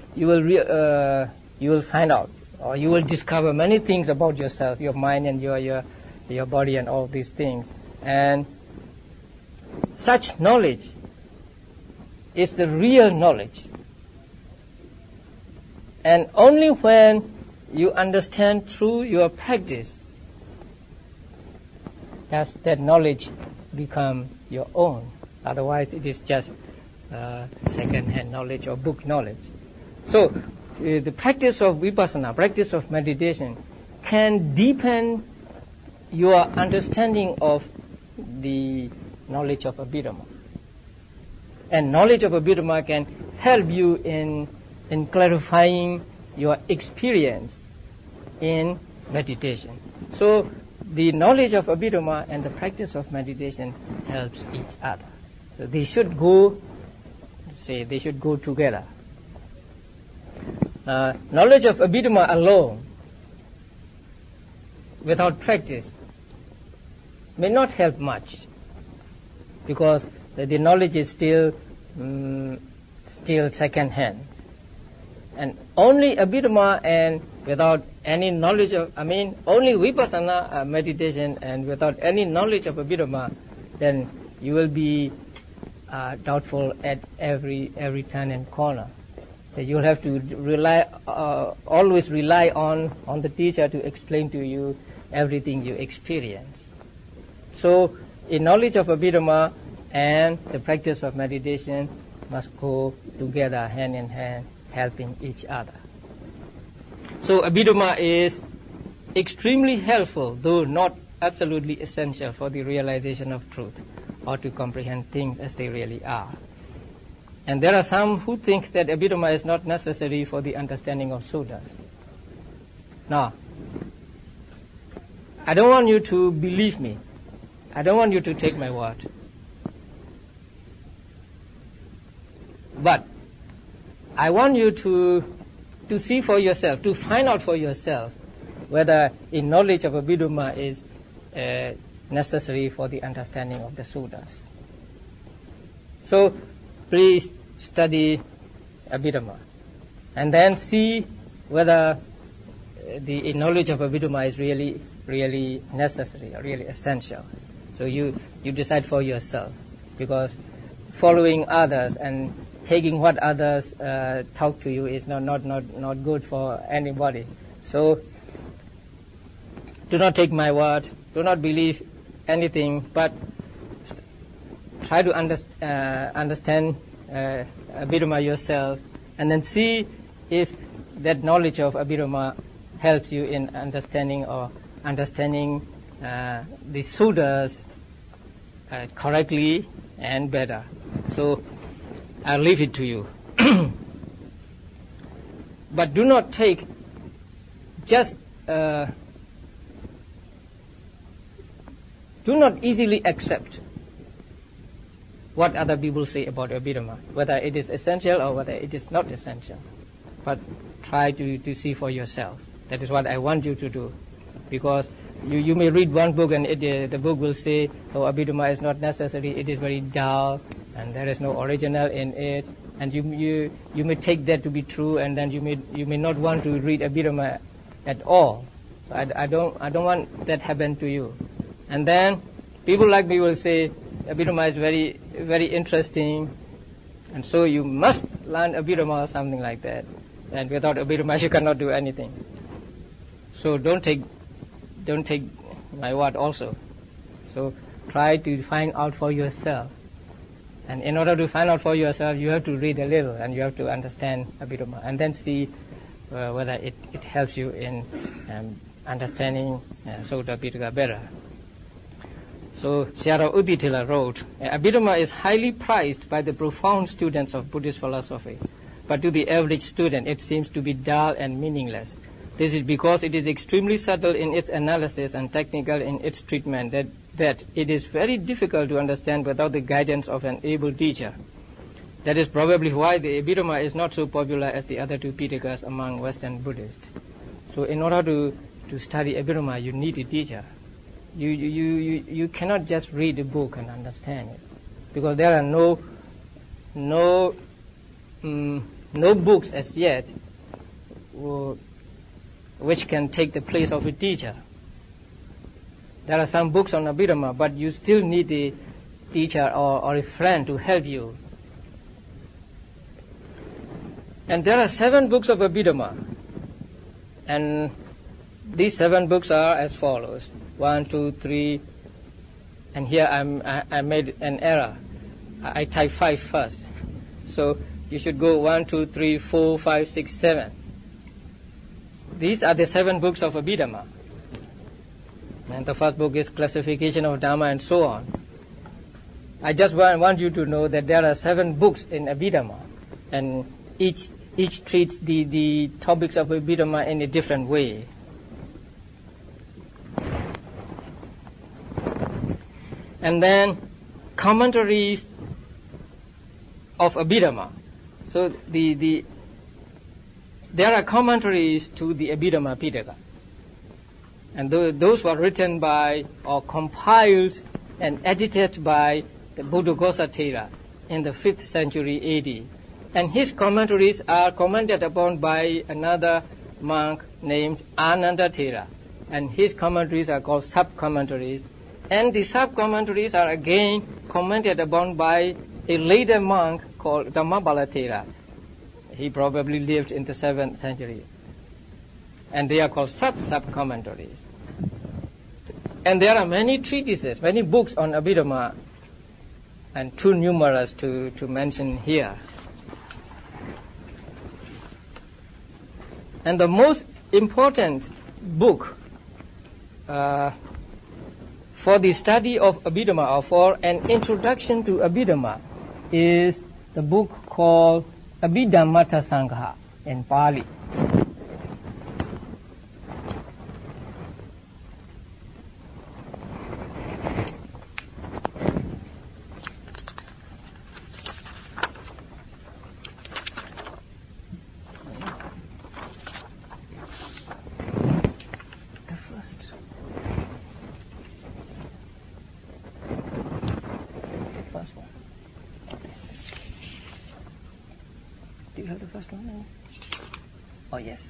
[SPEAKER 1] will find out, or you will discover many things about yourself, your mind and your body and all these things. And such knowledge is the real knowledge. And only when you understand through your practice does that knowledge become your own. Otherwise, it is just second-hand knowledge or book knowledge. So, the practice of vipassana, practice of meditation, can deepen your understanding of the knowledge of Abhidhamma. And knowledge of Abhidhamma can help you in clarifying your experience in meditation. So the knowledge of Abhidhamma and the practice of meditation helps each other. So they should go together. Knowledge of Abhidhamma alone, without practice, may not help much, because the knowledge is still second hand. And only Abhidhamma and without any knowledge of, only Vipassana meditation and without any knowledge of Abhidhamma, then you will be doubtful at every turn and corner. So you'll have to always rely on the teacher to explain to you everything you experience. So a knowledge of Abhidhamma and the practice of meditation must go together hand in hand, helping each other. So Abhidhamma is extremely helpful, though not absolutely essential for the realization of truth or to comprehend things as they really are. And there are some who think that Abhidhamma is not necessary for the understanding of suttas. Now, I don't want you to believe me. I don't want you to take my word. But I want you to see for yourself, to find out for yourself whether a knowledge of Abhidhamma is necessary for the understanding of the suttas. So please study Abhidhamma and then see whether the knowledge of Abhidhamma is really necessary or really essential. So you decide for yourself, because following others and taking what others talk to you is not good for anybody. So do not take my word, do not believe anything, but try to understand Abhidhamma yourself, and then see if that knowledge of Abhidhamma helps you in understanding the suttas correctly and better. So I'll leave it to you. But do not take do not easily accept what other people say about Abhidhamma, whether it is essential or whether it is not essential. But try to see for yourself. That is what I want you to do. Because you may read one book and the book will say, oh, Abhidhamma is not necessary, it is very dull, and there is no original in it. And you may take that to be true, and then you may not want to read Abhidhamma at all. So I don't want that happen to you. And then people like me will say, Abhidhamma is very, very interesting, and so you must learn Abhidhamma or something like that. And without Abhidhamma you cannot do anything. So don't take my word also. So try to find out for yourself. And in order to find out for yourself, you have to read a little and you have to understand Abhidhamma, and then see whether it helps you in understanding Sutta Pitaka better. So Sayadaw U Thila wrote, Abhidhamma is highly prized by the profound students of Buddhist philosophy, but to the average student it seems to be dull and meaningless. This is because it is extremely subtle in its analysis and technical in its treatment that it is very difficult to understand without the guidance of an able teacher. That is probably why the Abhidhamma is not so popular as the other two Pitakas among Western Buddhists. So in order to study Abhidhamma, you need a teacher. You cannot just read a book and understand it, because there are no books as yet which can take the place of a teacher. There are some books on Abhidhamma, but you still need a teacher or a friend to help you. And there are 7 books of Abhidhamma, and these 7 books are as follows: 1, 2, 3, and here I made an error. I typed 5 first. So you should go 1, 2, 3, 4, 5, 6, 7. These are the 7 books of Abhidhamma. And the first book is Classification of Dharma and so on. I just want you to know that there are 7 books in Abhidhamma, and each each treats the topics of Abhidhamma in a different way. And then commentaries of Abhidhamma. So there are commentaries to the Abhidhamma Pitaka. And those were written by or compiled and edited by the Buddhaghosa Thera in the 5th century AD. And his commentaries are commented upon by another monk named Ananda Thera. And his commentaries are called sub-commentaries. And the sub-commentaries are again commented upon by a later monk called Dhammapala Thera. He probably lived in the 7th century. And they are called sub-commentaries. And there are many treatises, many books on Abhidhamma, and too numerous to mention here. And the most important book for the study of Abhidhamma, or for an introduction to Abhidhamma, is the book called Abhidhammata Sangha in Pali.
[SPEAKER 2] Do you have the first one? Oh, yes.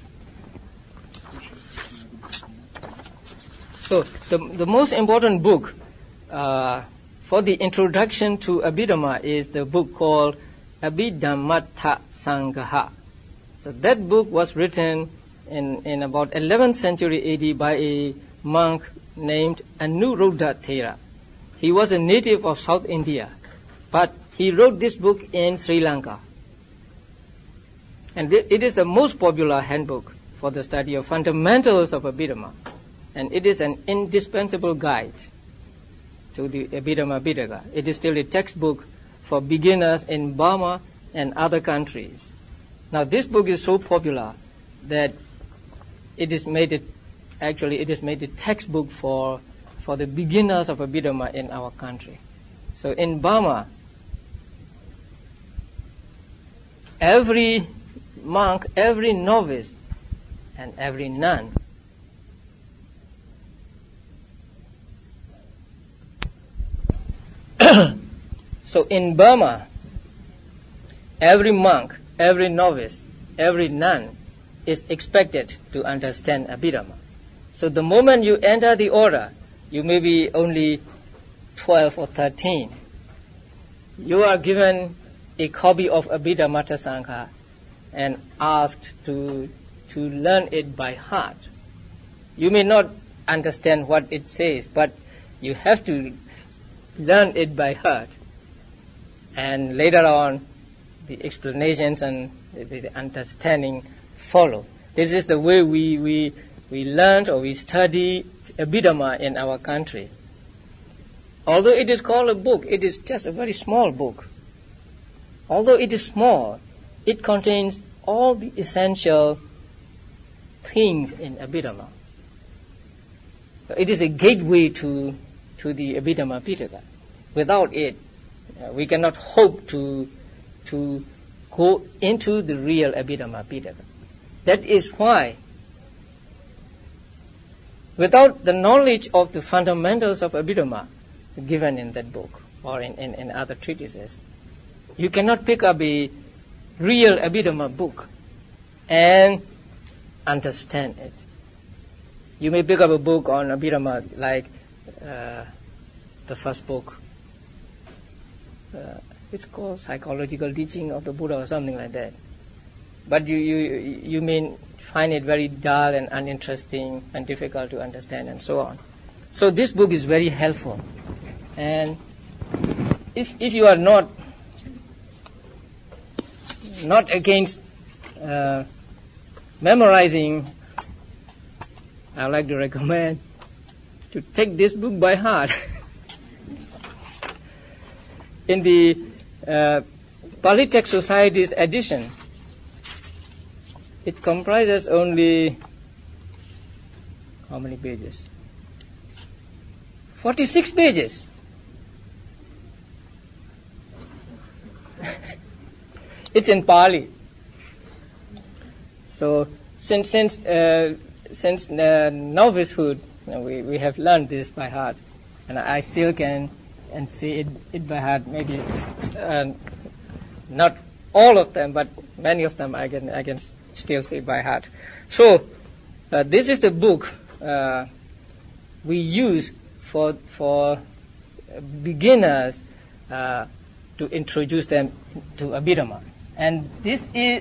[SPEAKER 1] So the most important book for the introduction to Abhidhamma is the book called Abhidhammata Sangha. So that book was written in about 11th century AD by a monk named Anuruddha Thera. He was a native of South India, but he wrote this book in Sri Lanka. And it is the most popular handbook for the study of fundamentals of Abhidhamma. And it is an indispensable guide to the Abhidhamma Pitaka. It is still a textbook for beginners in Burma and other countries. Now this book is so popular that it is made a textbook for the beginners of Abhidhamma in our country. So in Burma, every monk, every novice, and every nun so in Burma, every monk, every novice, every nun is expected to understand Abhidhamma. So the moment you enter the order, you may be only 12 or 13. You are given a copy of Abhidhammata Sangha and asked to learn it by heart. You may not understand what it says, but you have to learn it by heart. And later on, the explanations and the understanding follow. This is the way we learned or we study Abhidhamma in our country. Although it is called a book, it is just a very small book. Although it is small, it contains all the essential things in Abhidhamma. It is a gateway to the Abhidhamma Pitaka. Without it, we cannot hope to go into the real Abhidhamma Pitaka. That is why, without the knowledge of the fundamentals of Abhidhamma given in that book or in other treatises, you cannot pick up a real Abhidhamma book and understand it. You may pick up a book on Abhidhamma like the first book. It's called Psychological Teaching of the Buddha or something like that. But you may find it very dull and uninteresting and difficult to understand and so on. So this book is very helpful. And if you are not against memorizing, I would like to recommend to take this book by heart. In the Polytext Society's edition, it comprises only, how many pages? 46 pages. It's in Pali. So since novicehood, we have learned this by heart, and I still can and say it by heart. Maybe not all of them, but many of them I can still say by heart. So this is the book we use for beginners to introduce them to Abhidhamma. And this is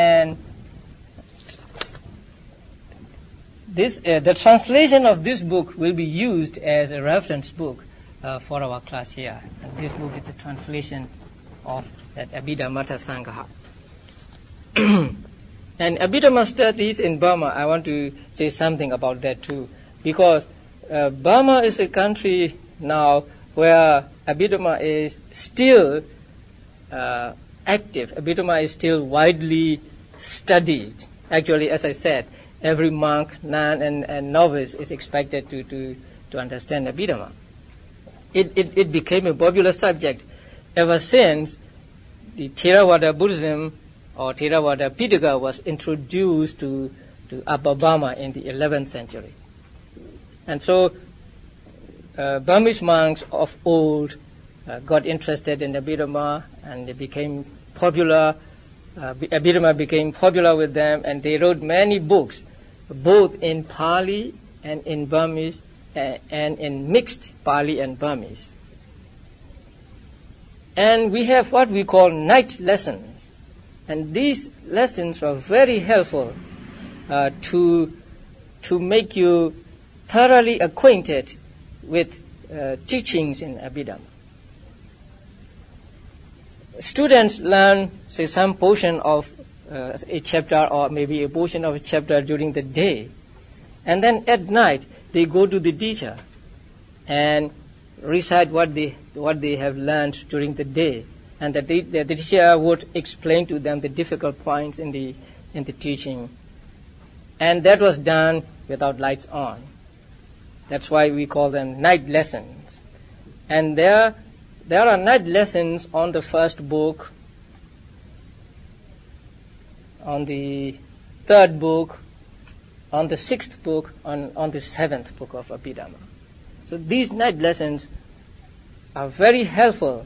[SPEAKER 1] the translation of this book will be used as a reference book for our class here. And this book is a translation of that Abhidhammata Sangha. And Abhidhamma studies in Burma, I want to say something about that too, because Burma is a country now where Abhidhamma is still active. Abhidhamma is still widely studied. Actually, as I said, every monk, nun, and novice is expected to understand Abhidhamma. It became a popular subject ever since the Theravada Buddhism or Theravada Pitaka was introduced to Upper Burma in the 11th century. And so Burmese monks of old got interested in Abhidhamma, and they became popular. Abhidhamma became popular with them, and they wrote many books, both in Pali and in Burmese, and in mixed Pali and Burmese. And we have what we call night lessons, and these lessons were very helpful to make you thoroughly acquainted with teachings in Abhidhamma. Students learn, say, some portion of a chapter or maybe a portion of a chapter during the day, and then at night they go to the teacher and recite what they have learned during the day, and the teacher would explain to them the difficult points in the teaching, and that was done without lights on. That's why we call them night lessons. And there are night lessons on the first book, on the third book, on the sixth book, on the seventh book of Abhidhamma. So these night lessons are very helpful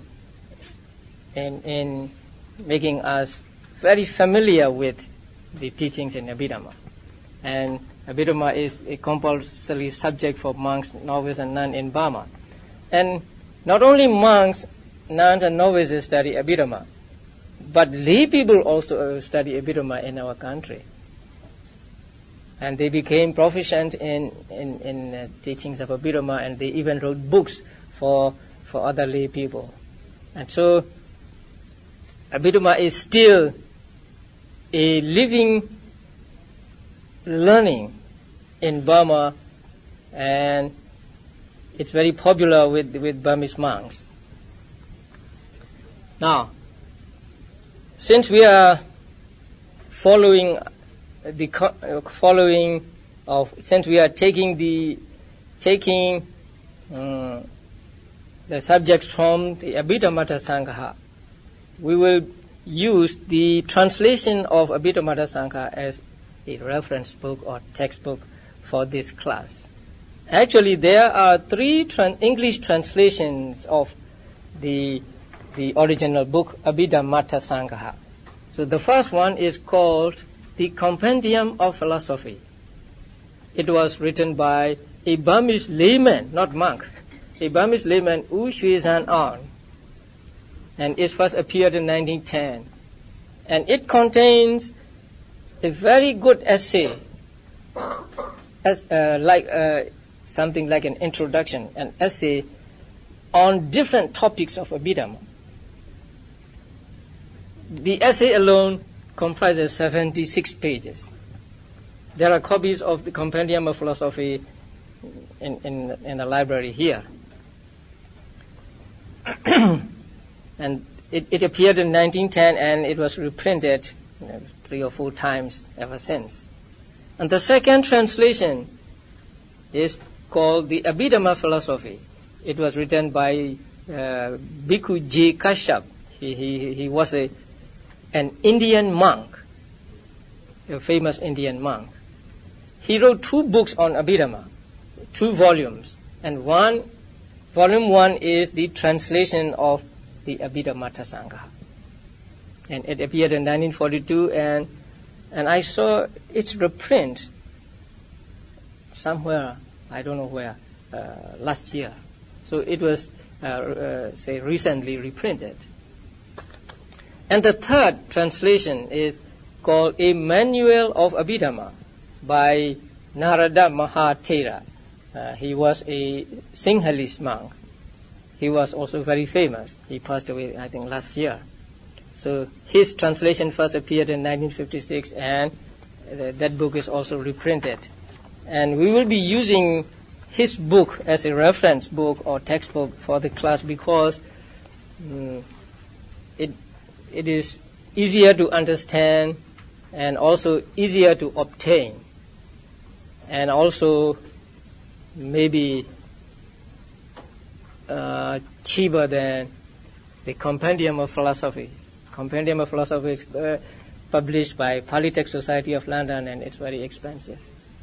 [SPEAKER 1] in making us very familiar with the teachings in Abhidhamma. And Abhidhamma is a compulsory subject for monks, novices, and nuns in Burma. And not only monks, nuns, and novices study Abhidhamma, but lay people also study Abhidhamma in our country. And they became proficient in teachings of Abhidhamma, and they even wrote books for other lay people. And so Abhidhamma is still a living learning in Burma, and it's very popular with Burmese monks. Now, since we are since we are taking the subjects from the Abhidhammata Sangha, we will use the translation of Abhidhammata Sangha as a reference book or textbook for this class. Actually, there are three English translations of the original book, Abhidhammata Sangha. So the first one is called The Compendium of Philosophy. It was written by a Burmese layman, not monk, a Burmese layman, U Shui Zan On, and it first appeared in 1910. And it contains a very good essay, something like an introduction, an essay on different topics of Abhidhamma. The essay alone comprises 76 pages. There are copies of the Compendium of Philosophy in the library here. And it appeared in 1910, and it was reprinted 3 or 4 times ever since. And the second translation is called the Abhidhamma Philosophy. It was written by Bhikkhu J. Kashyap. He was an Indian monk, a famous Indian monk. He wrote 2 books on Abhidhamma, 2 volumes, and volume 1 is the translation of the Abhidhamma Sangha. And it appeared in 1942, and I saw its reprint somewhere, I don't know where, last year. So it was, recently reprinted. And the third translation is called A Manual of Abhidhamma by Narada Mahathera. He was a Sinhalese monk. He was also very famous. He passed away, I think, last year. So his translation first appeared in 1956, and that book is also reprinted. And we will be using his book as a reference book or textbook for the class because it is easier to understand and also easier to obtain, and also maybe cheaper than the Compendium of Philosophy. Compendium of Philosophy is published by Polytech Society of London, and it's very expensive.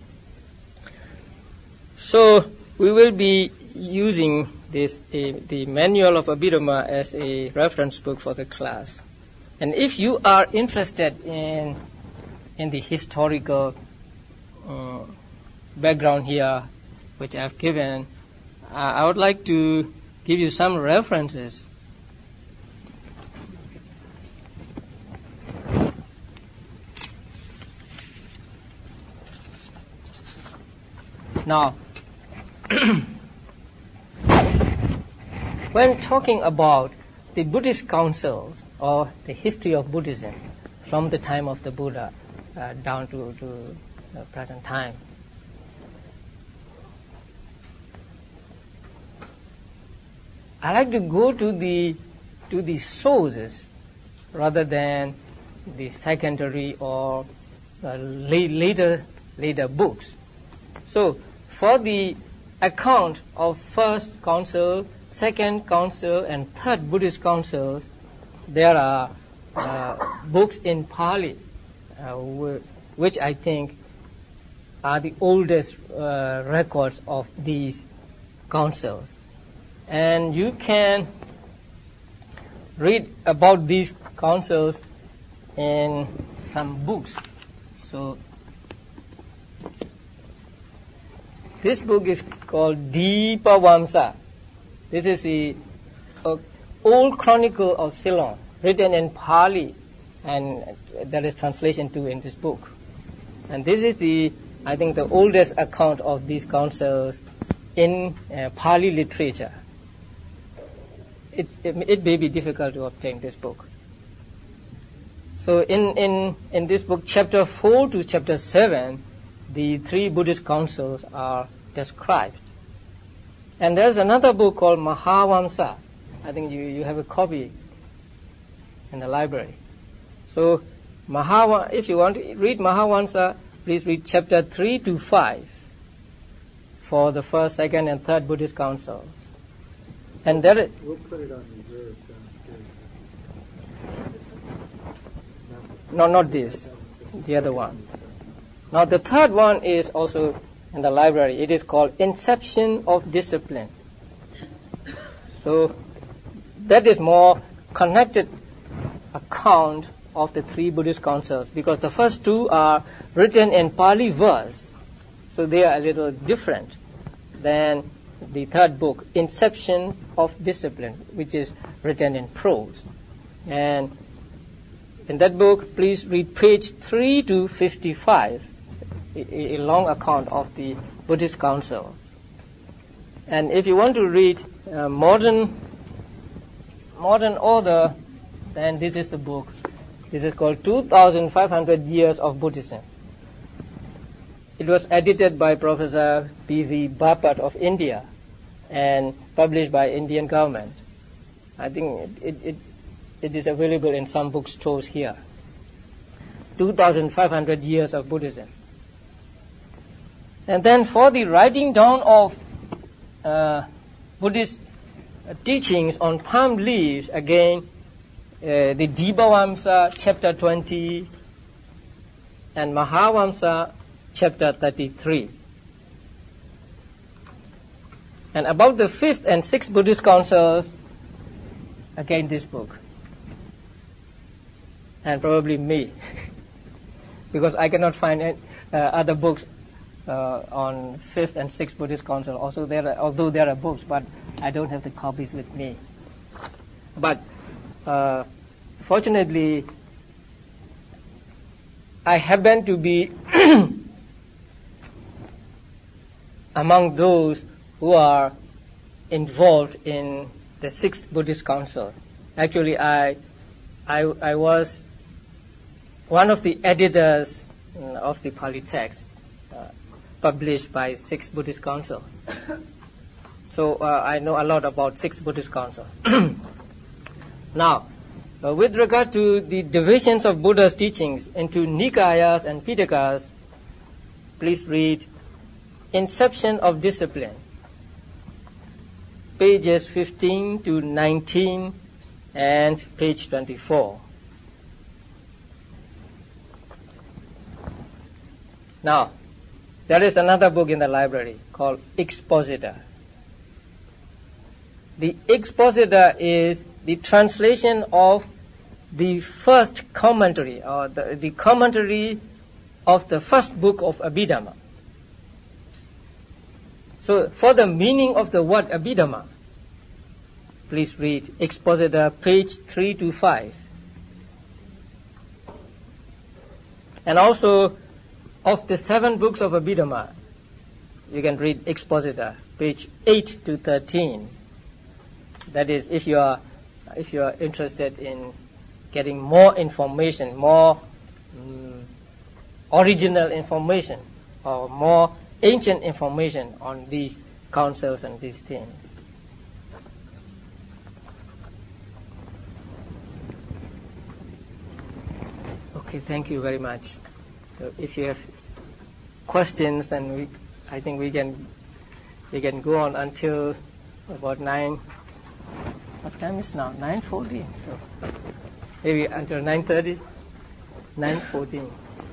[SPEAKER 1] So we will be using the Manual of Abhidhamma as a reference book for the class. And if you are interested in the historical background here, which I've given, I would like to give you some references. Now, when talking about the Buddhist councils or the history of Buddhism from the time of the Buddha down to the present time, I like to go to the sources rather than the secondary or later books. So, for the account of first council, second council, and third Buddhist councils, there are books in Pali, which I think are the oldest records of these councils. And you can read about these councils in some books. So, this book is called Dipavamsa. This is the old chronicle of Ceylon, written in Pali, and there is translation too in this book. And this is I think the oldest account of these councils in Pali literature. It may be difficult to obtain this book. So in this book, chapter 4 to chapter 7, the 3 Buddhist councils are described. And there's another book called Mahavamsa. I think you have a copy in the library. So if you want to read Mahavamsa, please read chapter 3 to 5 for the first, second, and third Buddhist councils. And
[SPEAKER 3] we'll put it on reserve downstairs.
[SPEAKER 1] No, not this. The other one. Now the third one is also in the library. It is called Inception of Discipline. So that is more connected account of the 3 Buddhist councils, because the first 2 are written in Pali verse, so they are a little different than the third book, Inception of Discipline, which is written in prose. And in that book, please read page 3 to 55, a long account of the Buddhist councils. And if you want to read modern author, then this is the book. This is called 2,500 Years of Buddhism. It was edited by Professor P.V. Bapat of India and published by Indian government. I think it is available in some bookstores here. 2,500 years of Buddhism. And then for the writing down of Buddhist teachings on palm leaves, again, the Dibhavamsa, chapter 20, and Mahavamsa, chapter 33. And about the 5th and 6th Buddhist councils, again this book. And probably me, because I cannot find other books on 5th and 6th Buddhist council. Although there are books, but I don't have the copies with me. But fortunately, I happen to be among those who are involved in the 6th Buddhist council. Actually, I was one of the editors of the Pali text published by 6th Buddhist Council. So I know a lot about 6th Buddhist Council. Now, with regard to the divisions of Buddha's teachings into Nikayas and Pitakas, please read Inception of Discipline, pages 15 to 19 and page 24. Now, there is another book in the library called Expositor. The Expositor is the translation of the first commentary, or the commentary of the first book of Abhidhamma. So, for the meaning of the word Abhidhamma, please read Expositor, page 3 to 5. And also, of the 7 books of Abhidhamma, you can read Expositor, page 8 to 13. That is, if you are interested in getting more information, more original information, or more ancient information on these councils and these themes. Okay, thank you very much. So if you have questions, then I think we can go on until about 9. What time is now? 9:40. So maybe until 9:30, 9:14.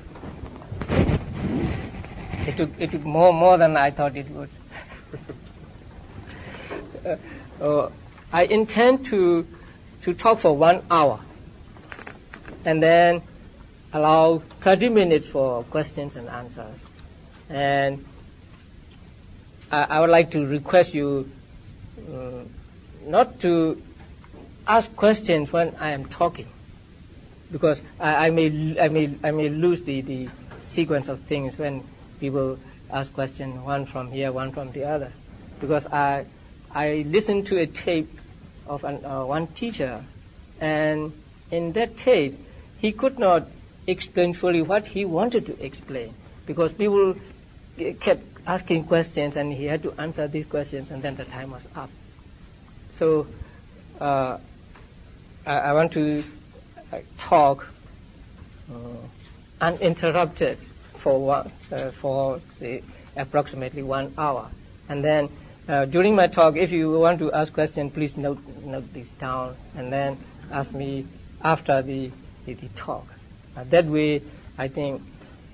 [SPEAKER 1] It took more than I thought it would. I intend to talk for 1 hour, and then allow 30 minutes for questions and answers. And I would like to request you not to ask questions when I am talking, because I may lose the sequence of things when people ask questions, one from here, one from the other. Because I listened to a tape of one teacher, and in that tape, he could not explain fully what he wanted to explain, because people kept asking questions, and he had to answer these questions, and then the time was up. So I want to talk uninterrupted for say approximately 1 hour, and then during my talk, if you want to ask questions, please note this down, and then ask me after the talk. That way, I think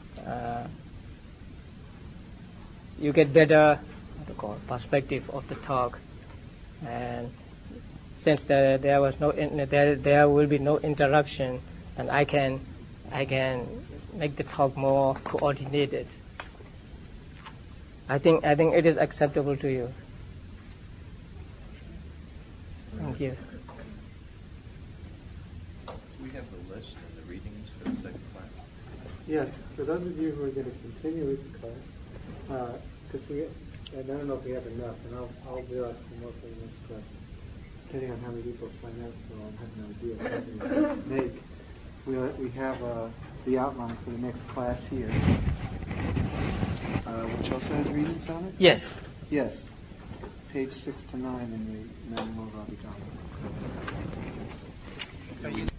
[SPEAKER 1] you get better perspective of the talk, and since there will be no interruption, and I can make the talk more coordinated. I think it is acceptable to you. Thank you.
[SPEAKER 4] We have the list and the readings for the second class.
[SPEAKER 3] Yes, for those of you who are going to continue with the class, because I don't know if we have enough, and I'll Xerox some more for the next class, depending on how many people sign up, so I'll have an idea of how many to make. We have the outline for the next class here, which also has readings on it?
[SPEAKER 1] Yes.
[SPEAKER 3] Yes. Page 6 to 9 in the Manual of Abhidhamma.